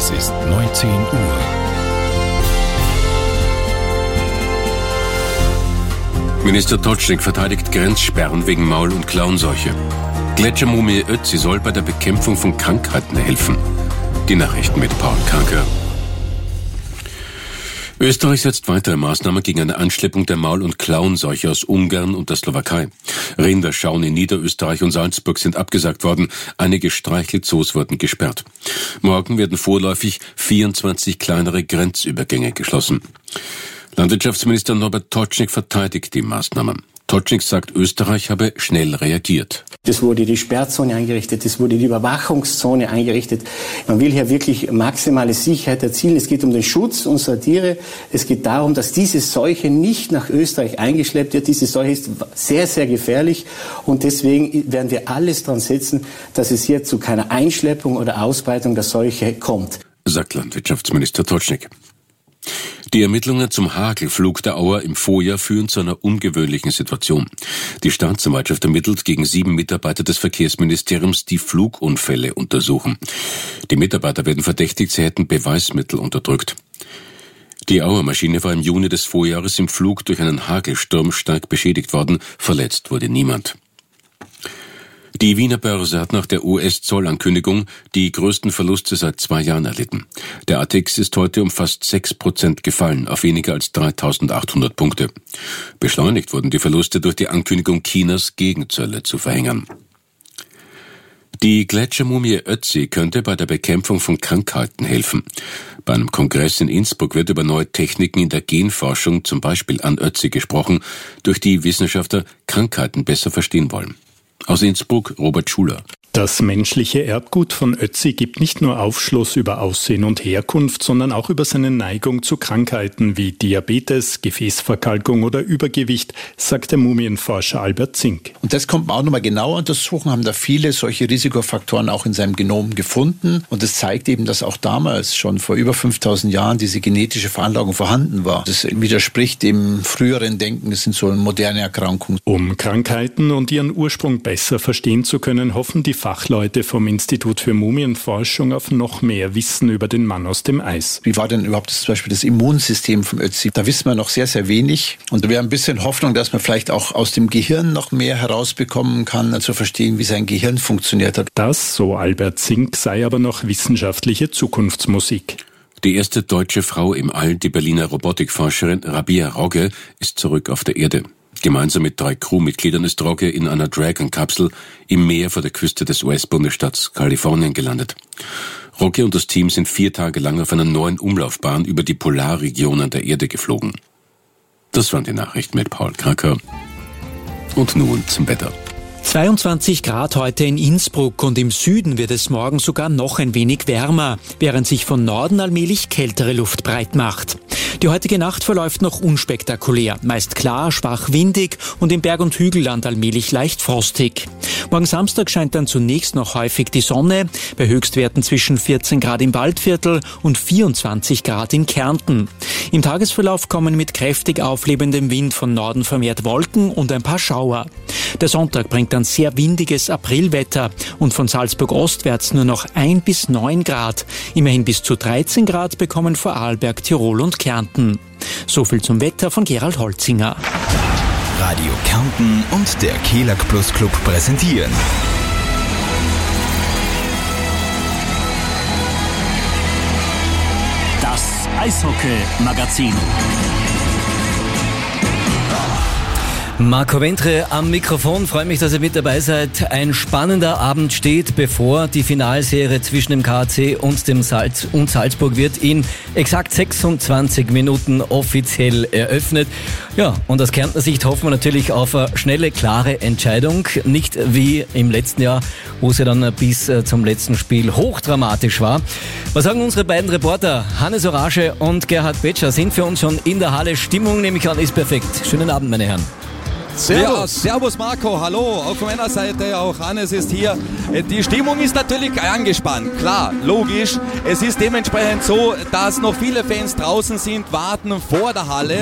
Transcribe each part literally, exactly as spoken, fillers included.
Es ist neunzehn Uhr. Minister Tocznik verteidigt Grenzsperren wegen Maul- und Klauenseuche. Gletschermumie Ötzi soll bei der Bekämpfung von Krankheiten helfen. Die Nachrichten mit Paul Kanker. Österreich setzt weitere Maßnahmen gegen eine Anschleppung der Maul- und Klauenseuche aus Ungarn und der Slowakei. Rinderschauen in Niederösterreich und Salzburg sind abgesagt worden. Einige Streichelzoos wurden gesperrt. Morgen werden vorläufig vierundzwanzig kleinere Grenzübergänge geschlossen. Landwirtschaftsminister Norbert Tocznik verteidigt die Maßnahmen. Tocznik sagt, Österreich habe schnell reagiert. Es wurde die Sperrzone eingerichtet, es wurde die Überwachungszone eingerichtet. Man will hier wirklich maximale Sicherheit erzielen. Es geht um den Schutz unserer Tiere. Es geht darum, dass diese Seuche nicht nach Österreich eingeschleppt wird. Diese Seuche ist sehr, sehr gefährlich. Und deswegen werden wir alles dran setzen, dass es hier zu keiner Einschleppung oder Ausbreitung der Seuche kommt, sagt Landwirtschaftsminister Tocznik. Die Ermittlungen zum Hagelflug der Auer im Vorjahr führen zu einer ungewöhnlichen Situation. Die Staatsanwaltschaft ermittelt gegen sieben Mitarbeiter des Verkehrsministeriums, die Flugunfälle untersuchen. Die Mitarbeiter werden verdächtigt, sie hätten Beweismittel unterdrückt. Die Auer-Maschine war im Juni des Vorjahres im Flug durch einen Hagelsturm stark beschädigt worden. Verletzt wurde niemand. Die Wiener Börse hat nach der U S-Zollankündigung die größten Verluste seit zwei Jahren erlitten. Der A T X ist heute um fast sechs Prozent gefallen, auf weniger als dreitausendachthundert Punkte. Beschleunigt wurden die Verluste durch die Ankündigung Chinas, Gegenzölle zu verhängen. Die Gletschermumie Ötzi könnte bei der Bekämpfung von Krankheiten helfen. Bei einem Kongress in Innsbruck wird über neue Techniken in der Genforschung, zum Beispiel an Ötzi, gesprochen, durch die Wissenschaftler Krankheiten besser verstehen wollen. Aus Innsbruck, Robert Schuler. Das menschliche Erbgut von Ötzi gibt nicht nur Aufschluss über Aussehen und Herkunft, sondern auch über seine Neigung zu Krankheiten wie Diabetes, Gefäßverkalkung oder Übergewicht, sagt der Mumienforscher Albert Zink. Und das kommt man auch nochmal genauer untersuchen, haben da viele solche Risikofaktoren auch in seinem Genom gefunden. Und das zeigt eben, dass auch damals, schon vor über fünftausend Jahren, diese genetische Veranlagung vorhanden war. Das widerspricht dem früheren Denken, das sind so moderne Erkrankungen. Um Krankheiten und ihren Ursprung besser verstehen zu können, hoffen die Fachleute vom Institut für Mumienforschung auf noch mehr Wissen über den Mann aus dem Eis. Wie war denn überhaupt das, zum Beispiel das Immunsystem vom Ötzi? Da wissen wir noch sehr, sehr wenig. Und wir haben ein bisschen Hoffnung, dass man vielleicht auch aus dem Gehirn noch mehr herausbekommen kann, also verstehen, wie sein Gehirn funktioniert hat. Das, so Albert Zink, sei aber noch wissenschaftliche Zukunftsmusik. Die erste deutsche Frau im All, die Berliner Robotikforscherin Rabia Rogge, ist zurück auf der Erde. Gemeinsam mit drei Crewmitgliedern ist Rogge in einer Dragon-Kapsel im Meer vor der Küste des U S-Bundesstaats Kalifornien gelandet. Rogge und das Team sind vier Tage lang auf einer neuen Umlaufbahn über die Polarregionen der Erde geflogen. Das waren die Nachrichten mit Paul Kracker. Und nun zum Wetter. zweiundzwanzig Grad heute in Innsbruck und im Süden wird es morgen sogar noch ein wenig wärmer, während sich von Norden allmählich kältere Luft breit macht. Die heutige Nacht verläuft noch unspektakulär, meist klar, schwach windig und im Berg- und Hügelland allmählich leicht frostig. Morgen Samstag scheint dann zunächst noch häufig die Sonne, bei Höchstwerten zwischen vierzehn Grad im Waldviertel und vierundzwanzig Grad in Kärnten. Im Tagesverlauf kommen mit kräftig auflebendem Wind von Norden vermehrt Wolken und ein paar Schauer. Der Sonntag bringt dann sehr windiges Aprilwetter und von Salzburg ostwärts nur noch ein bis neun Grad. Immerhin bis zu dreizehn Grad bekommen Vorarlberg, Tirol und Kärnten. So viel zum Wetter von Gerald Holzinger. Radio Kärnten und der Kelag Plus Club präsentieren. Das Eishockey-Magazin. Marco Ventre am Mikrofon, freue mich, dass ihr mit dabei seid. Ein spannender Abend steht bevor. Die Finalserie zwischen dem K A C und dem Salz und Salzburg wird in exakt sechsundzwanzig Minuten offiziell eröffnet. Ja, und aus Kärntner Sicht hoffen wir natürlich auf eine schnelle, klare Entscheidung. Nicht wie im letzten Jahr, wo es ja dann bis zum letzten Spiel hochdramatisch war. Was sagen unsere beiden Reporter, Hannes Orage und Gerhard Betscher, sind für uns schon in der Halle. Stimmung, nehme ich an, ist perfekt. Schönen Abend, meine Herren. Servus. Ja, servus Marco, hallo, auch von meiner Seite, auch Hannes ist hier. Die Stimmung ist natürlich angespannt, klar, logisch. Es ist dementsprechend so, dass noch viele Fans draußen sind, warten vor der Halle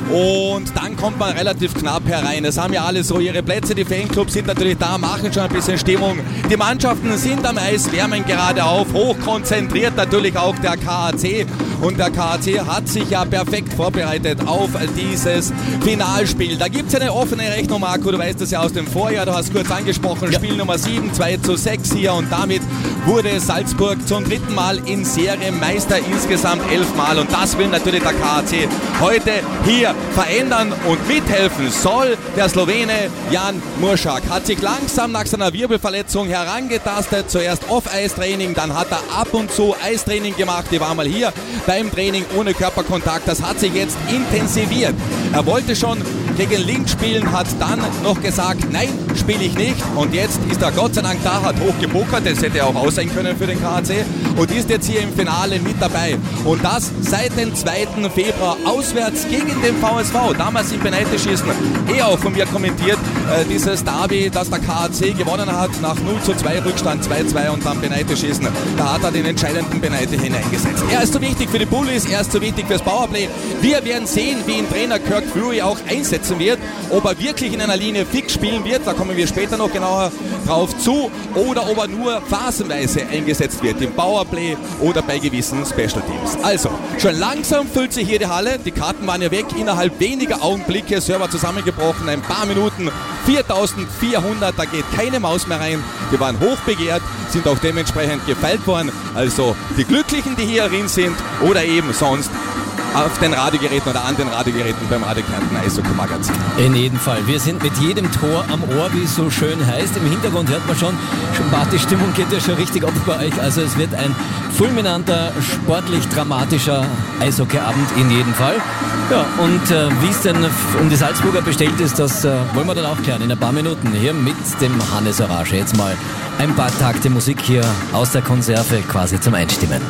und dann kommt man relativ knapp herein. Es haben ja alle so ihre Plätze, die Fanclubs sind natürlich da, machen schon ein bisschen Stimmung. Die Mannschaften sind am Eis, wärmen gerade auf, hochkonzentriert natürlich auch der K A C. Und der K A C hat sich ja perfekt vorbereitet auf dieses Finalspiel. Da gibt es eine offene Rechnung, Marco, du weißt das ja aus dem Vorjahr, du hast kurz angesprochen, ja. Spiel Nummer sieben, zwei zu sechs hier und damit wurde Salzburg zum dritten Mal in Serie Meister, insgesamt elf Mal und das will natürlich der K A C heute hier verändern und mithelfen soll der Slowene Jan Muršak. Hat sich langsam nach seiner Wirbelverletzung herangetastet, zuerst Off-Eis-Training, dann hat er ab und zu Eistraining gemacht, die war mal hier beim Training ohne Körperkontakt, das hat sich jetzt intensiviert. Er wollte schon gegen Links spielen, hat dann noch gesagt, nein, spiele ich nicht und jetzt ist er Gott sei Dank da, hat hochgepokert, das hätte auch aus sein können für den K A C und ist jetzt hier im Finale mit dabei und das seit dem zweiten Februar auswärts gegen den V S V, damals im Penaltyschießen, eh auch von mir kommentiert, äh, dieses Derby, das der K A C gewonnen hat, nach null zu zwei Rückstand zwei zu zwei und dann Penaltyschießen, da hat er den entscheidenden Penalty hineingesetzt. Er ist so wichtig für die Bullies, er ist so wichtig fürs Powerplay. Wir werden sehen, wie ihn Trainer Kirk Fury auch einsetzen wird, ob er wirklich in einer Linie fix spielen wird, da kommen wir später noch genauer drauf zu, oder ob er nur phasenweise eingesetzt wird, im Powerplay oder bei gewissen Special Teams. Also, schon langsam füllt sich hier die Halle, die Karten waren ja weg, innerhalb weniger Augenblicke, Server zusammengebrochen, ein paar Minuten, viertausendvierhundert, da geht keine Maus mehr rein, die waren hochbegehrt, sind auch dementsprechend gefeilt worden, also die Glücklichen, die hier drin sind oder eben sonst auf den Radiogeräten oder an den Radiogeräten beim Radio Kärnten Eishockey-Magazin. In jedem Fall. Wir sind mit jedem Tor am Ohr, wie es so schön heißt. Im Hintergrund hört man schon, schon Partystimmung geht ja schon richtig ab bei euch. Also es wird ein fulminanter, sportlich dramatischer Eishockeyabend in jedem Fall. Ja, und äh, wie es denn um die Salzburger bestellt ist, das äh, wollen wir dann auch klären in ein paar Minuten hier mit dem Hannes Orage. Jetzt mal ein paar Takte Musik hier aus der Konserve quasi zum Einstimmen.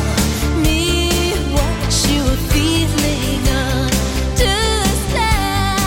Me what you were feeling, understand.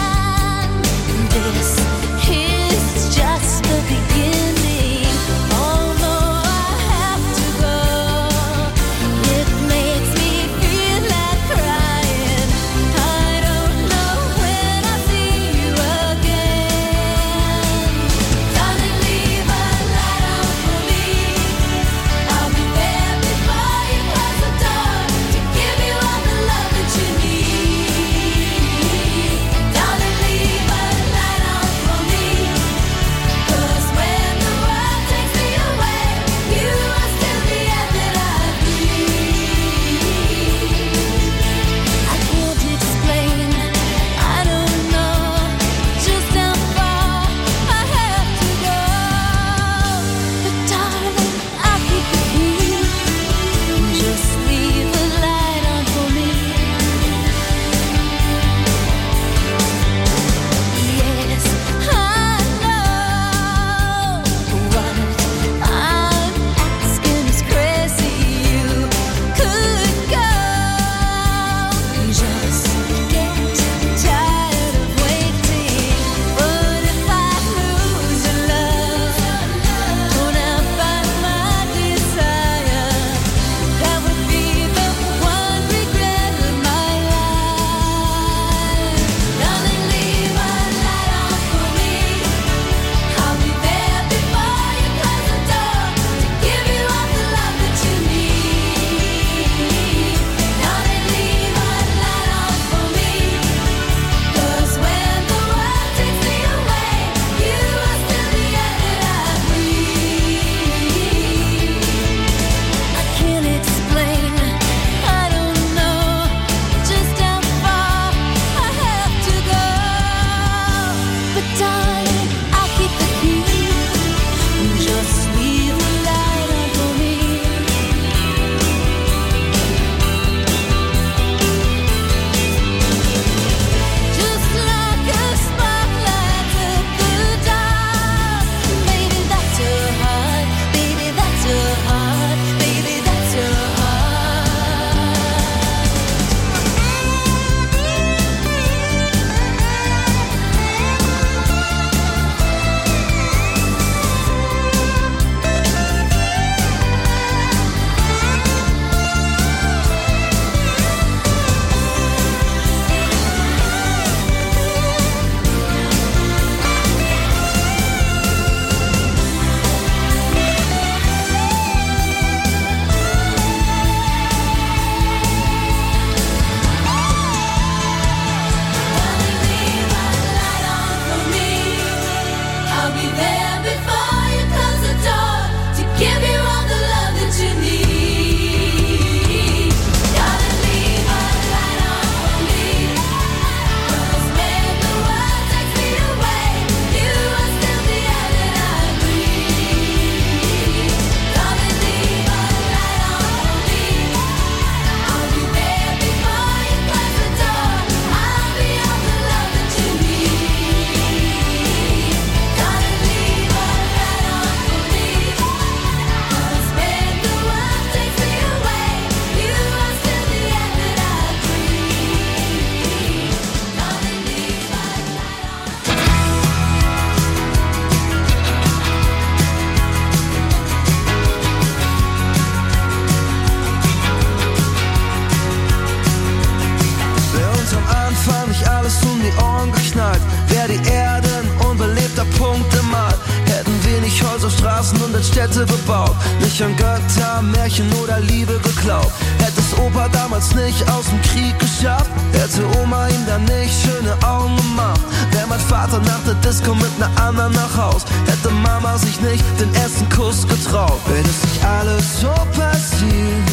Städte gebaut, nicht an Götter, Märchen oder Liebe geglaubt. Hätte es Opa damals nicht aus dem Krieg geschafft, hätte Oma ihm dann nicht schöne Augen gemacht. Wäre mein Vater nach der Disco mit ner anderen nach Haus, hätte Mama sich nicht den ersten Kuss getraut. Wenn es nicht alles so passiert,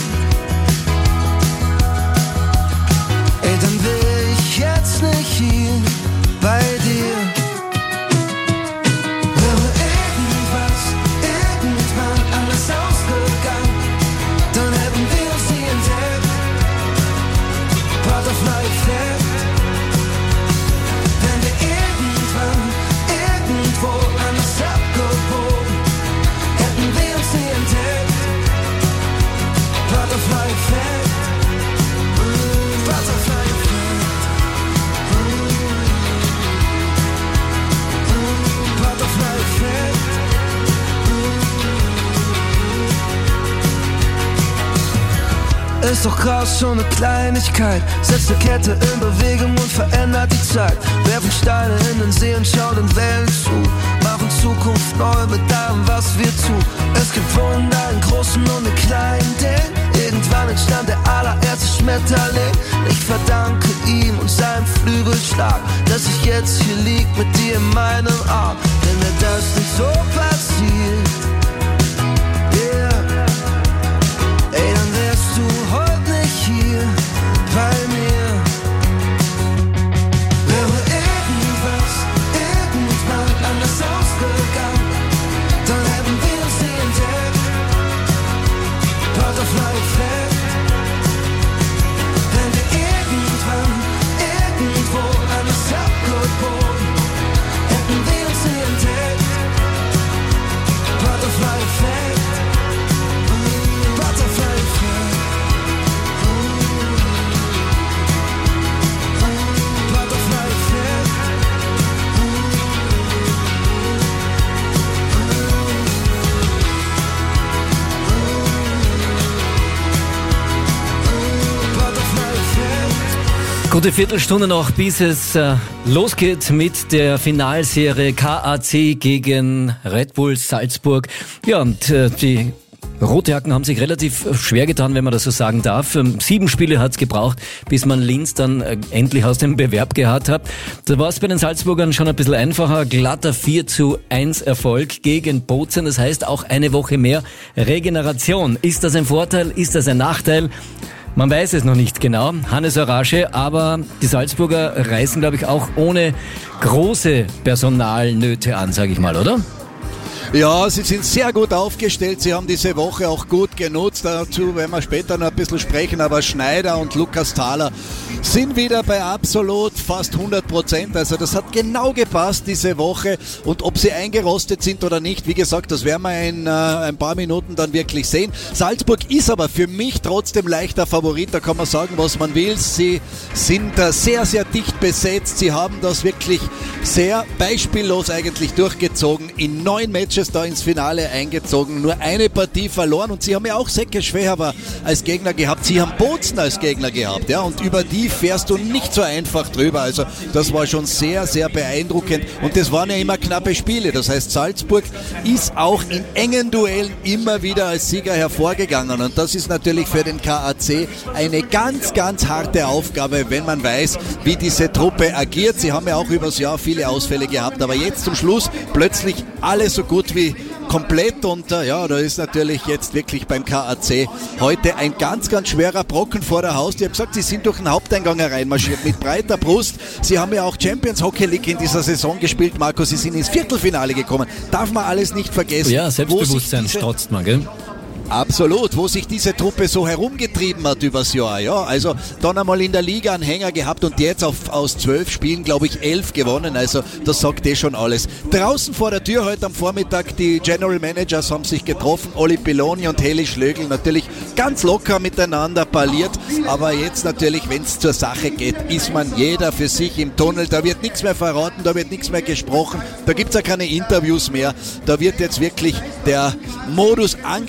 ey, dann wär ich jetzt nicht hier bei dir. Wäre irgendwas, irgendwann anders ausgegangen, dann hätten wir uns nie entdeckt. Butterfly-Effekt. Wenn wir irgendwann, irgendwo anders abgebogen, hätten wir uns nie entdeckt. Butterfly-Effekt. Butterfly-Effekt. Ist doch krass, so eine Kleinigkeit setzt eine Kette in Bewegung und verändert die Zeit. Werfen Steine in den See und schauen den Wellen zu, machen Zukunft neu mit allem, was wir tun. Es gibt Wunder in großen und in kleinen Dingen. Irgendwann entstand der allererste Schmetterling. Ich verdanke ihm und seinem Flügelschlag, dass ich jetzt hier lieg mit dir in meinem Arm. Wenn mir das nicht so passiert, yeah, ey, dann wärst du heute nicht hier bei mir. Wäre irgendwas, irgendwann anders ausgegangen, dann hätten wir uns nie entdeckt. Butterfly-Effekt. Wenn wir irgendwann, irgendwo anders abgebogen, hätten wir uns nie entdeckt. Butterfly-Effekt. Butterfly-Effekt. Butterfly-Effekt. Gute Viertelstunde noch, bis es äh, losgeht mit der Finalserie K A C gegen Red Bull Salzburg. Ja, und äh, die Rotjacken haben sich relativ schwer getan, wenn man das so sagen darf. Sieben Spiele hat's gebraucht, bis man Linz dann äh, endlich aus dem Bewerb gehabt hat. Da war es bei den Salzburgern schon ein bisschen einfacher. Glatter vier zu eins Erfolg gegen Bozen. Das heißt auch eine Woche mehr Regeneration. Ist das ein Vorteil? Ist das ein Nachteil? Man weiß es noch nicht genau, Hannes Orage, aber die Salzburger reißen, glaube ich, auch ohne große Personalnöte an, sage ich mal, oder? Ja, sie sind sehr gut aufgestellt. Sie haben diese Woche auch gut genutzt. Dazu werden wir später noch ein bisschen sprechen. Aber Schneider und Lukas Thaler sind wieder bei absolut fast hundert Prozent. Also das hat genau gepasst diese Woche. Und ob sie eingerostet sind oder nicht, wie gesagt, das werden wir in äh, ein paar Minuten dann wirklich sehen. Salzburg ist aber für mich trotzdem leichter Favorit. Da kann man sagen, was man will. Sie sind äh, sehr, sehr dicht besetzt. Sie haben das wirklich sehr beispiellos eigentlich durchgezogen. In neun Matches da ins Finale eingezogen, nur eine Partie verloren und sie haben ja auch Säcke Schwehaber als Gegner gehabt, sie haben Bozen als Gegner gehabt, ja, und über die fährst du nicht so einfach drüber, also das war schon sehr, sehr beeindruckend und das waren ja immer knappe Spiele, das heißt Salzburg ist auch in engen Duellen immer wieder als Sieger hervorgegangen und das ist natürlich für den K A C eine ganz, ganz harte Aufgabe, wenn man weiß, wie diese Truppe agiert. Sie haben ja auch übers Jahr viele Ausfälle gehabt, aber jetzt zum Schluss plötzlich alle so gut wie komplett und äh, ja, da ist natürlich jetzt wirklich beim K A C heute ein ganz, ganz schwerer Brocken vor der Haustür. Ich habe gesagt, sie sind durch den Haupteingang hereinmarschiert mit breiter Brust. Sie haben ja auch Champions Hockey League in dieser Saison gespielt, Marco. Sie sind ins Viertelfinale gekommen. Darf man alles nicht vergessen. Ja, Selbstbewusstsein strotzt man, gell? Absolut, wo sich diese Truppe so herumgetrieben hat übers Jahr. Ja, also dann einmal in der Liga einen Hänger gehabt und jetzt auf, aus zwölf Spielen, glaube ich, elf gewonnen. Also das sagt eh schon alles. Draußen vor der Tür heute am Vormittag, die General Managers haben sich getroffen, Oli Piloni und Heli Schlögl, natürlich ganz locker miteinander parliert. Aber jetzt natürlich, wenn es zur Sache geht, ist man jeder für sich im Tunnel. Da wird nichts mehr verraten, da wird nichts mehr gesprochen, da gibt es ja keine Interviews mehr. Da wird jetzt wirklich der Modus angeschaltet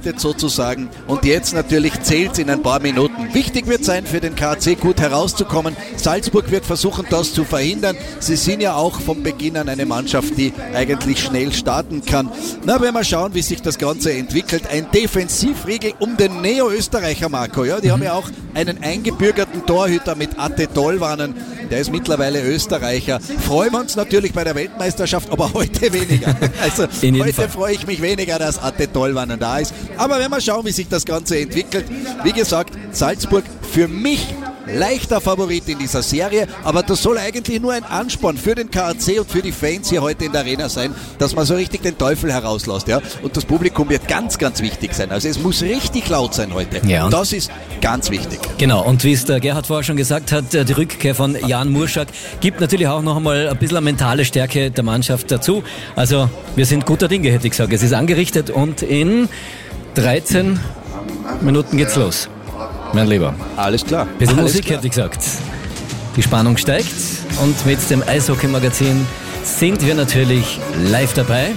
vorbereitet sozusagen und jetzt natürlich zählt es in ein paar Minuten. Wichtig wird sein für den K A C gut herauszukommen. Salzburg wird versuchen, das zu verhindern. Sie sind ja auch von Beginn an eine Mannschaft, die eigentlich schnell starten kann. Na, werden wir schauen, wie sich das Ganze entwickelt. Ein Defensivriegel um den Neo-Österreicher Marco. Ja, die mhm. haben ja auch einen eingebürgerten Torhüter mit Atte Tollwannen. Der ist mittlerweile Österreicher. Freuen wir uns natürlich bei der Weltmeisterschaft, aber heute weniger. Also heute Fall. freue ich mich weniger, dass Atte Tollwannen da ist. Aber wenn wir schauen, wie sich das Ganze entwickelt. Wie gesagt, Salzburg für mich leichter Favorit in dieser Serie, aber das soll eigentlich nur ein Ansporn für den K A C und für die Fans hier heute in der Arena sein, dass man so richtig den Teufel herauslässt. Ja? Und das Publikum wird ganz, ganz wichtig sein. Also es muss richtig laut sein heute. Ja, und das ist ganz wichtig. Genau, und wie es der Gerhard vorher schon gesagt hat, die Rückkehr von Jan Murschak gibt natürlich auch noch einmal ein bisschen mentale Stärke der Mannschaft dazu. Also wir sind guter Dinge, hätte ich gesagt. Es ist angerichtet und in dreizehn Minuten geht's los. Mein Lieber. Alles klar. Bisschen Alles Musik, klar. hätte ich gesagt. Die Spannung steigt und mit dem Eishockey-Magazin sind wir natürlich live dabei.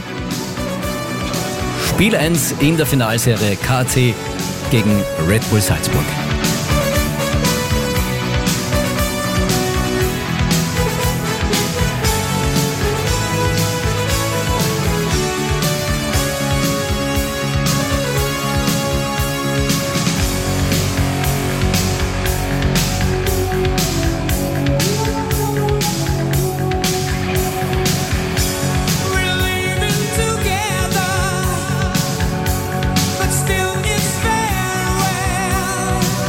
Spiel eins in der Finalserie K A C gegen Red Bull Salzburg. But still it's farewell.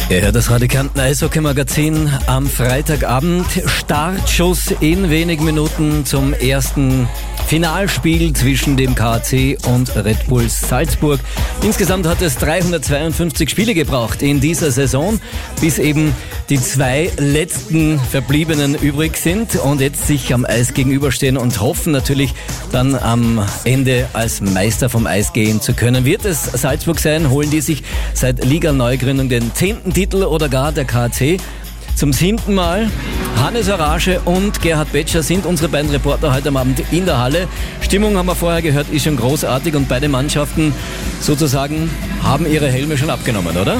Ja, das Radikanten-Eishockey-Magazin am Freitagabend. Startschuss in wenigen Minuten zum ersten Finalspiel zwischen dem K A C und Red Bull Salzburg. Insgesamt hat es dreihundertzweiundfünfzig Spiele gebraucht in dieser Saison, bis eben die zwei letzten Verbliebenen übrig sind und jetzt sich am Eis gegenüberstehen und hoffen natürlich dann am Ende als Meister vom Eis gehen zu können. Wird es Salzburg sein? Holen die sich seit Liga-Neugründung den zehnten Titel oder gar der K A C? Zum siebten Mal. Hannes Arage und Gerhard Betscher sind unsere beiden Reporter heute am Abend in der Halle. Stimmung, haben wir vorher gehört, ist schon großartig und beide Mannschaften sozusagen haben ihre Helme schon abgenommen, oder?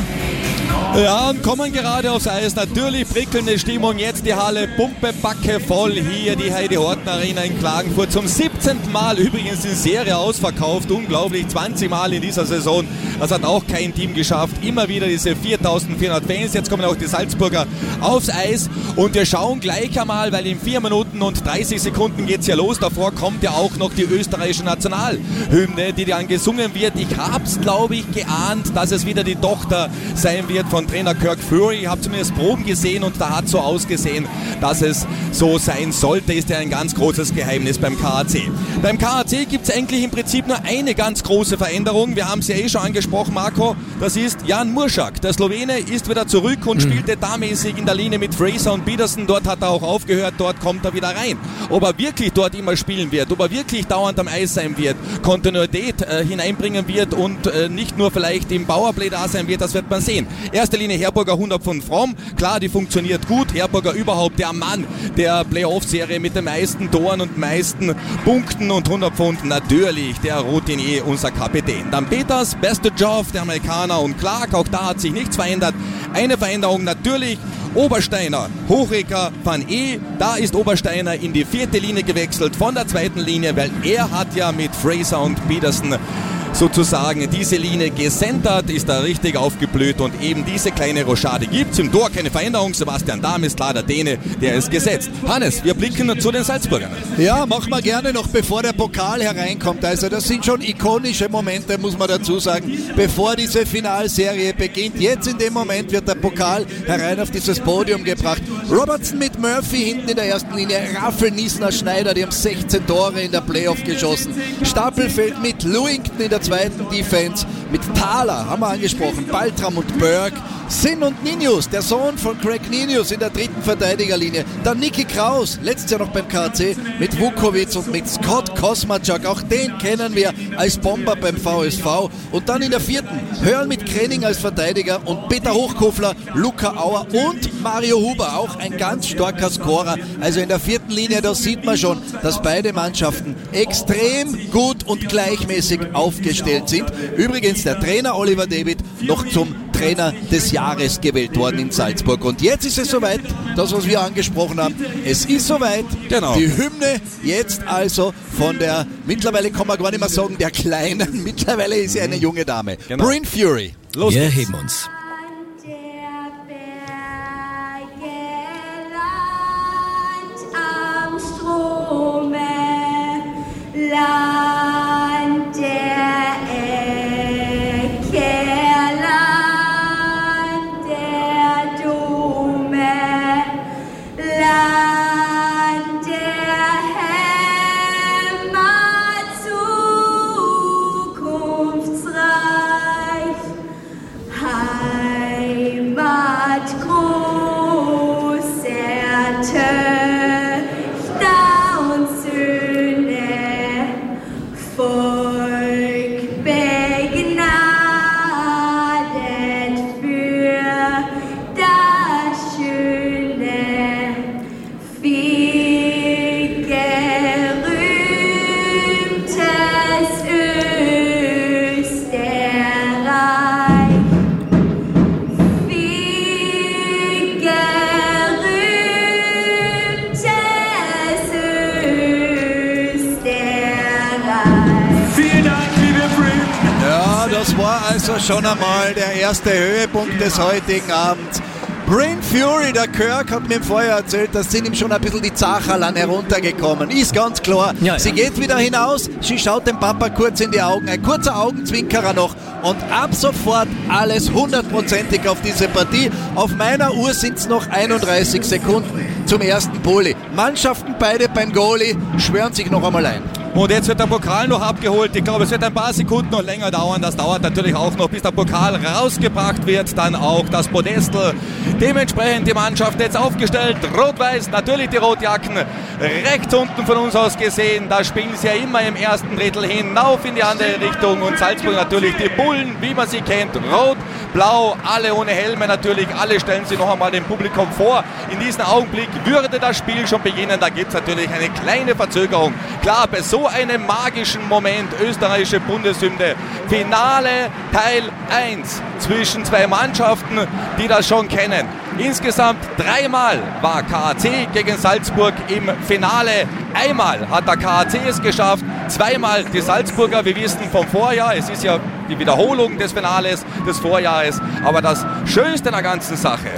Ja, und kommen gerade aufs Eis. Natürlich prickelnde Stimmung. Jetzt die Halle Pumpe, Backe voll. Hier die Heidi-Horten-Arena in Klagenfurt. Zum siebzehnten Mal übrigens in Serie ausverkauft. Unglaublich, zwanzig Mal in dieser Saison. Das hat auch kein Team geschafft. Immer wieder diese viertausendvierhundert Fans. Jetzt kommen auch die Salzburger aufs Eis. Und wir schauen gleich einmal, weil in vier Minuten und dreißig Sekunden geht es ja los. Davor kommt ja auch noch die österreichische Nationalhymne, die dann gesungen wird. Ich hab's, glaube ich, geahnt, dass es wieder die Tochter sein wird von Trainer Kirk Fury. Ich habe zumindest Proben gesehen und da hat so ausgesehen, dass es so sein sollte. Ist ja ein ganz großes Geheimnis beim K A C. Beim K A C gibt es eigentlich im Prinzip nur eine ganz große Veränderung. Wir haben es ja eh schon angesprochen, Marco. Das ist Jan Murschak. Der Slowene ist wieder zurück und mhm. spielte da mäßig in der Linie mit Fraser und Peterson. Dort hat er auch aufgehört, dort kommt er wieder rein. Ob er wirklich dort immer spielen wird, ob er wirklich dauernd am Eis sein wird, Kontinuität äh, hineinbringen wird und äh, nicht nur vielleicht im Powerplay da sein wird, das wird man sehen. Erste Linie Herburger hundert Pfund Fromm. Klar, die funktioniert gut. Herburger überhaupt der Mann der Playoff-Serie mit den meisten Toren und meisten Punkten und hundert Pfund natürlich der Routinier, unser Kapitän. Dann Peters, beste Job, der Amerikaner und Clark. Auch da hat sich nichts verändert. Eine Veränderung natürlich. Obersteiner, Hochrecker, Van E. Da ist Obersteiner in die vierte Linie gewechselt von der zweiten Linie, weil er hat ja mit Fraser und Peterson sozusagen diese Linie gesentert, ist da richtig aufgeblüht und eben diese kleine Rochade gibt es. Im Tor keine Veränderung. Sebastian Dahm ist klar der Däne, der ist gesetzt. Hannes, wir blicken zu den Salzburgern. Ja, machen wir gerne noch, bevor der Pokal hereinkommt. Also das sind schon ikonische Momente, muss man dazu sagen, bevor diese Finalserie beginnt. Jetzt in dem Moment wird der Pokal herein auf dieses Podium gebracht. Robertson mit Murphy hinten in der ersten Linie, Raffel, Niesner, Schneider, die haben sechzehn Tore in der Playoff geschossen. Stapelfeld mit Lewington in der zweiten Defense, mit Thaler, haben wir angesprochen, Baltram und Berg, Sinn und Ninius, der Sohn von Craig Ninius in der dritten Verteidigerlinie, dann Niki Kraus, letztes Jahr noch beim K A C, mit Vukovic und mit Scott Kosmachak, auch den kennen wir als Bomber beim V S V, und dann in der vierten, Hörl mit Krenning als Verteidiger und Peter Hochkofler, Luca Auer und Mario Huber, auch ein ganz starker Scorer, also in der vierten Linie, da sieht man schon, dass beide Mannschaften extrem gut und gleichmäßig aufgestellt sind. Übrigens der Trainer Oliver David noch zum Trainer des Jahres gewählt worden in Salzburg. Und jetzt ist es soweit, das, was wir angesprochen haben. Es ist soweit. Genau. Die Hymne jetzt also von der, mittlerweile kann man gar nicht mehr sagen, der Kleinen. Mittlerweile ist sie eine junge Dame. Genau. Bryn Fury. Los wir geht's. Heben uns. Land der Ecke, Land der Dome, Land der Hämmer, zukunftsreich, Heimat großer Töchter und Söhne, Volk begnadet für das schöne, viel gerühmtes Österreich. Viel gerühmtes Österreich. Ja, das war also schon einmal der erste Höhepunkt des heutigen Abends. Bryn Fury, der Kirk, hat mir vorher erzählt, da sind ihm schon ein bisschen die Zacherlern heruntergekommen. Ist ganz klar. Ja, ja. Sie geht wieder hinaus, sie schaut dem Papa kurz in die Augen, ein kurzer Augenzwinkerer noch und ab sofort alles hundertprozentig auf diese Partie. Auf meiner Uhr sind es noch einunddreißig Sekunden zum ersten Bulli. Mannschaften beide beim Goalie schwören sich noch einmal ein. Und jetzt wird der Pokal noch abgeholt. Ich glaube, es wird ein paar Sekunden noch länger dauern. Das dauert natürlich auch noch, bis der Pokal rausgebracht wird. Dann auch das Podestel. Dementsprechend die Mannschaft jetzt aufgestellt. Rot-Weiß, natürlich die Rotjacken. Rechts unten von uns aus gesehen. Da spielen sie ja immer im ersten Drittel hinauf in die andere Richtung. Und Salzburg natürlich die Bullen, wie man sie kennt. Rot, Blau, alle ohne Helme natürlich. Alle stellen sie noch einmal dem Publikum vor. In diesem Augenblick würde das Spiel schon beginnen. Da gibt es natürlich eine kleine Verzögerung. Klar, bei so einem magischen Moment, österreichische Bundeshymne, Finale Teil eins zwischen zwei Mannschaften, die das schon kennen. Insgesamt dreimal war K A C gegen Salzburg im Finale. Einmal hat der K A C es geschafft, zweimal die Salzburger, wir wissen vom Vorjahr, es ist ja die Wiederholung des Finales des Vorjahres, aber das Schönste der ganzen Sache,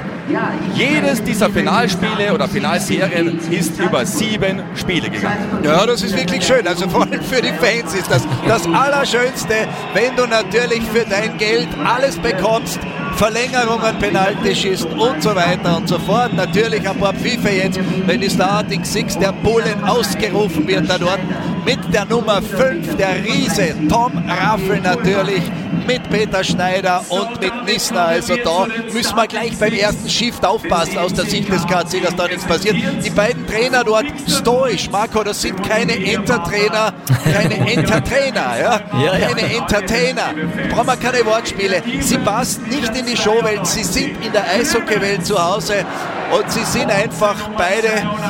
jedes dieser Finalspiele oder Finalserien ist über sieben Spiele gegangen. Ja, das ist wirklich schön, also vor allem für die Fans ist das das Allerschönste, wenn du natürlich für dein Geld alles bekommst, Verlängerungen, Penalty schießt und so weiter und so fort. Natürlich ein paar Pfiffe jetzt, wenn die Starting Six der Bullen ausgerufen wird da dort mit der Nummer fünf, der Riese Tom Raffel natürlich, mit Peter Schneider und mit Nissner. Also da müssen wir gleich beim ersten Shift aufpassen aus der Sicht des K A C, dass da nichts passiert. Die beiden Trainer dort stoisch. Marco, das sind keine Entertrainer, keine Entertrainer, ja? Ja, ja. Keine Entertainer. Brauchen wir keine Wortspiele. Sie passen nicht in die Showwelt, sie sind in der Eishockeywelt zu Hause und sie sind einfach beide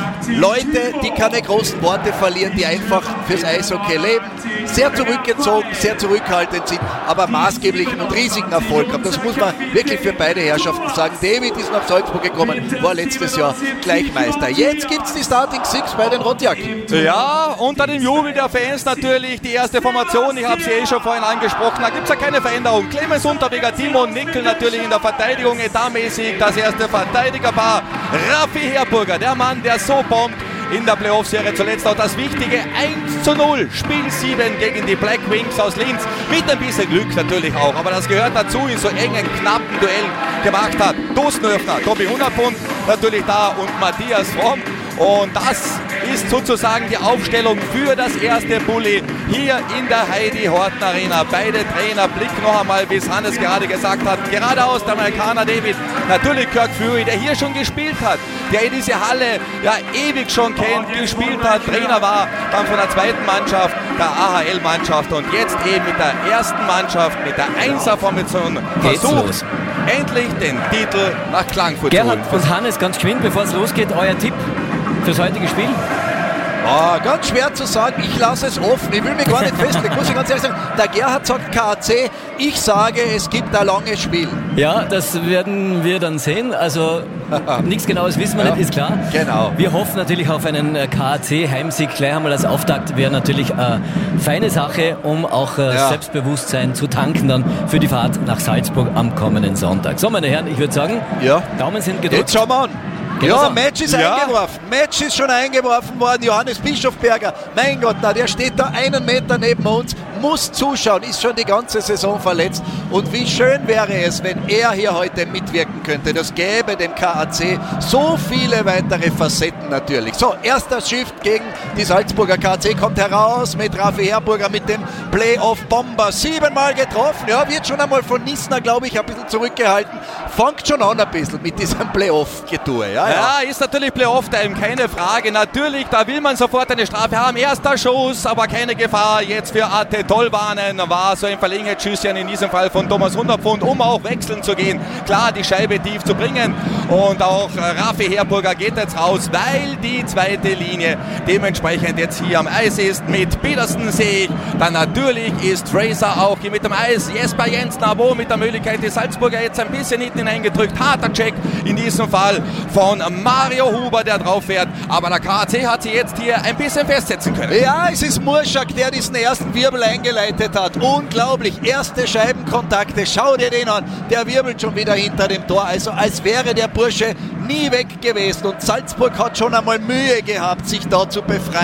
Leute, die keine großen Worte verlieren, die einfach fürs Eishockey leben. Sehr zurückgezogen, sehr zurückhaltend sind, aber maßgeblichen und riesigen Erfolg haben. Das muss man wirklich für beide Herrschaften sagen. David ist nach Salzburg gekommen, war letztes Jahr gleich Meister. Jetzt gibt es die Starting Six bei den Rotjacken. Ja, unter dem Jubel der Fans natürlich die erste Formation. Ich habe sie eh schon vorhin angesprochen. Da gibt es ja keine Veränderung. Clemens Unterweger, Timo Nickel natürlich in der Verteidigung, etatmäßig das erste Verteidigerpaar. Raffi Herburger, der Mann, der so bombt in der Playoff-Serie, zuletzt auch das wichtige eins zu null, Spiel sieben gegen die Black Wings aus Linz, mit ein bisschen Glück natürlich auch, aber das gehört dazu, in so engen, knappen Duellen gemacht hat. Dosenöffner, Tobi Hundertpfund natürlich da und Matthias Fromm. Und das ist sozusagen die Aufstellung für das erste Bulli hier in der Heidi-Horten Arena. Beide Trainer blicken noch einmal, wie es Hannes gerade gesagt hat, geradeaus der Amerikaner David, natürlich Kirk Fury, der hier schon gespielt hat, der in diese Halle ja ewig schon kennt, gespielt hat, Trainer war dann von der zweiten Mannschaft, der A H L-Mannschaft und jetzt eben mit der ersten Mannschaft, mit der Einser-Formation versucht, endlich den Titel nach Klagenfurt zu holen. Gerhard und Hannes, ganz geschwind, bevor es losgeht, euer Tipp fürs heutige Spiel? Oh, ganz schwer zu sagen, ich lasse es offen, ich will mich gar nicht festlegen, muss ich ganz ehrlich sagen. Der Gerhard sagt K A C, ich sage, es gibt ein langes Spiel. Ja, das werden wir dann sehen, also nichts Genaues wissen wir ja, nicht, ist klar. Genau. Wir hoffen natürlich auf einen K A C-Heimsieg, gleich einmal als Auftakt wäre natürlich eine feine Sache, um auch ja. Selbstbewusstsein zu tanken dann für die Fahrt nach Salzburg am kommenden Sonntag. So, meine Herren, ich würde sagen, ja. Daumen sind gedrückt. Jetzt schauen wir an. Genau ja, so. Match ist ja. eingeworfen. Match ist schon eingeworfen worden. Johannes Bischofberger, mein Gott, na, der steht da einen Meter neben uns, muss zuschauen, ist schon die ganze Saison verletzt. Und wie schön wäre es, wenn er hier heute mitwirken könnte. Das gäbe dem K A C so viele weitere Facetten natürlich. So, erster Shift gegen die Salzburger. K A C kommt heraus mit Raffi Herburger mit dem Playoff-Bomber. Siebenmal getroffen. Ja, wird schon einmal von Nissner, glaube ich, ein bisschen zurückgehalten. Fängt schon an ein bisschen mit diesem Playoff-Getue. Ja, ja. Ja, ist natürlich Playoff-Time, keine Frage. Natürlich, da will man sofort eine Strafe haben. Erster Schuss, aber keine Gefahr. Jetzt für A T Tollwarnen war so ein Verlegenheitsschüsschen in diesem Fall von Thomas Hundertpfund, um auch wechseln zu gehen. Klar, die Scheibe tief zu bringen. Und auch Raffi Herburger geht jetzt raus, weil die zweite Linie dementsprechend jetzt hier am Eis ist. Mit Petersen sehe ich. Dann natürlich ist Fraser auch hier mit dem Eis. Jesper Jensen, aber mit der Möglichkeit, die Salzburger jetzt ein bisschen hinten hineingedrückt. Harter Check in diesem Fall von Mario Huber, der drauf fährt. Aber der K A C hat sie jetzt hier ein bisschen festsetzen können. Ja, es ist Murschak, der diesen ersten Wirbel eingeleitet hat. Unglaublich. Erste Scheibenkontakte. Schau dir den an. Der wirbelt schon wieder hinter dem Tor. Also als wäre der Bursche nie weg gewesen. Und Salzburg hat schon einmal Mühe gehabt, sich da zu befreien.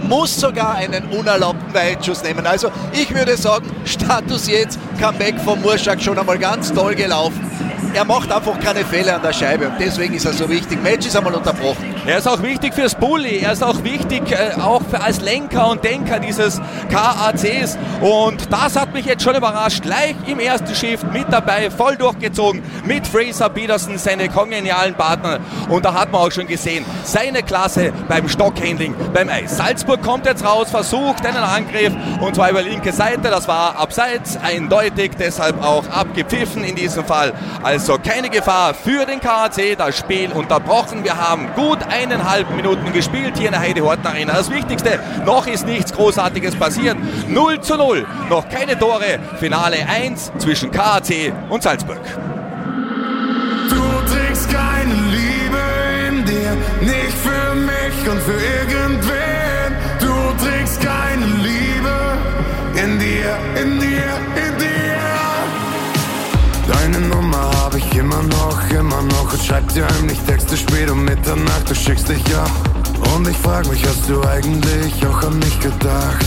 muss sogar einen unerlaubten Weitschuss nehmen. Also ich würde sagen, Status jetzt, Comeback von Murschak schon einmal ganz toll gelaufen. Er macht einfach keine Fehler an der Scheibe und deswegen ist er so wichtig. Match ist einmal unterbrochen. Er ist auch wichtig fürs Bulli, er ist auch wichtig äh, auch für, als Lenker und Denker dieses K A Cs und das hat mich jetzt schon überrascht. Gleich im ersten Shift mit dabei, voll durchgezogen mit Fraser Peterson, seine kongenialen Partner und da hat man auch schon gesehen, seine Klasse beim Stockhandling, beim Eis. Salzburg kommt jetzt raus, versucht einen Angriff und zwar über linke Seite, das war abseits, eindeutig, deshalb auch abgepfiffen in diesem Fall. Also keine Gefahr für den K A C, das Spiel unterbrochen. Wir haben gut eineinhalb Minuten gespielt hier in der Heide-Horten Arena. Das Wichtigste, noch ist nichts Großartiges passiert. null zu null, noch keine Tore. Finale eins zwischen K A C und Salzburg. Du trägst keine Liebe in dir, nicht für mich und für irgendwen. Du trägst keine Liebe in dir, in dir, in dir. Deine Nummer hab ich immer noch, immer noch und schreib dir heimlich Texte spät um Mitternacht, du schickst dich ab. Und ich frag mich, hast du eigentlich auch an mich gedacht?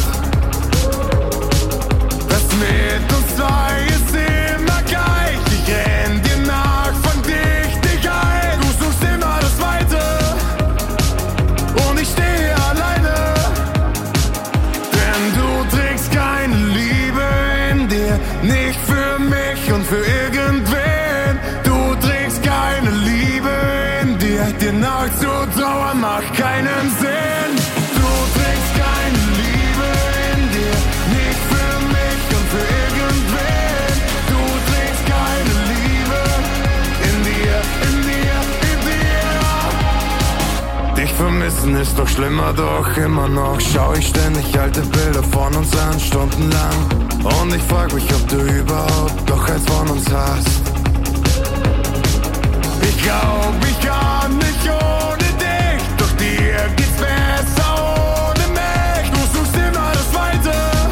Das mit uns zwei ist immer gleich, ich renn dir nach, fang dich, dich ein. Du suchst immer das Weite und ich stehe alleine. Denn du trägst keine Liebe in dir, nicht für mich und für irgendwen. Du trägst keine Liebe in dir, dir nachzutrauern macht keinen Sinn. Du trägst keine Liebe in dir, nicht für mich und für irgendwen. Du trägst keine Liebe in dir, in dir, in dir. Dich vermissen ist doch schlimmer, doch immer noch schau ich ständig alte Bilder von uns an, stundenlang. Und ich frag mich, ob du überhaupt noch eins von uns hast. Ich glaub, ich kann nicht ohne dich, doch dir geht's besser ohne mich. Du suchst immer das Weite.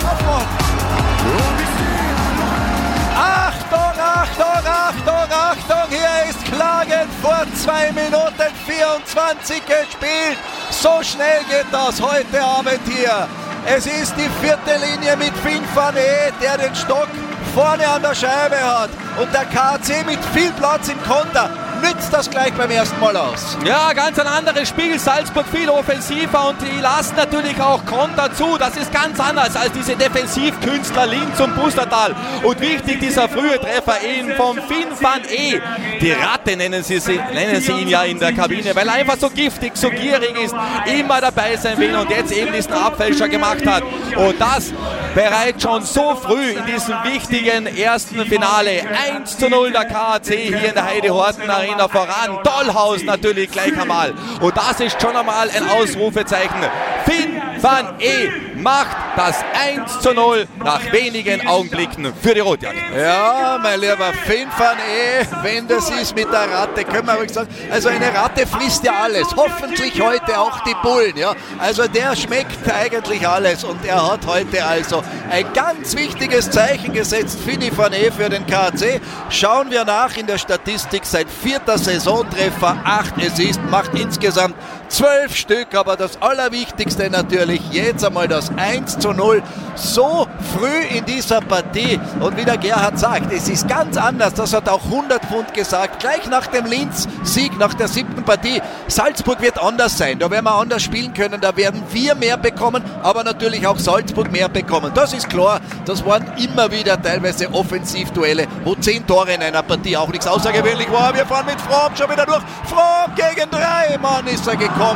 Und ich stehe allein. Achtung, Achtung, Achtung, Achtung, hier ist Klagen vor zwei Minuten vierundzwanzig gespielt. So schnell geht das heute Abend hier. Es ist die vierte Linie mit Finn van E, der den Stock vorne an der Scheibe hat. Und der K A C mit viel Platz im Konter nützt das gleich beim ersten Mal aus. Ja, ganz ein anderes Spiel. Salzburg viel offensiver und die lassen natürlich auch Konter zu. Das ist ganz anders als diese Defensivkünstler Linz und Pustertal. Und wichtig, dieser frühe Treffer eben vom Finn van E. Die Ratte nennen sie, nennen sie ihn ja in der Kabine, weil er einfach so giftig, so gierig ist, immer dabei sein will und jetzt eben diesen Abfälscher gemacht hat. Und das bereits schon so früh in diesem wichtigen ersten Finale. eins zu null der K A C hier in der Heide-Horten Arena voran. Dollhaus natürlich gleich einmal. Und das ist schon einmal ein Ausrufezeichen. Finn van E macht das eins zu null nach wenigen Augenblicken für die Rotjagd. Ja, mein lieber Finn van E, wenn das ist mit der Ratte, können wir ruhig sagen, also eine Ratte frisst ja alles. Hoffentlich heute auch die Bullen, ja. Also der schmeckt eigentlich alles und er hat heute also ein ganz wichtiges Zeichen gesetzt, Finny van E für den K A C. Schauen wir nach in der Statistik, sein vierter Saisontreffer, acht Assists, macht insgesamt zwölf Stück, aber das Allerwichtigste natürlich jetzt einmal das eins zu null so früh in dieser Partie und wie der Gerhard sagt, es ist ganz anders, das hat auch hundert Pfund gesagt, gleich nach dem Linz-Sieg, nach der siebten Partie, Salzburg wird anders sein, da werden wir anders spielen können, da werden wir mehr bekommen, aber natürlich auch Salzburg mehr bekommen, das ist klar, das waren immer wieder teilweise Offensivduelle, wo zehn Tore in einer Partie auch nichts außergewöhnlich war, wir fahren mit Fromm schon wieder durch, Fromm gegen drei Mann ist er gekommen,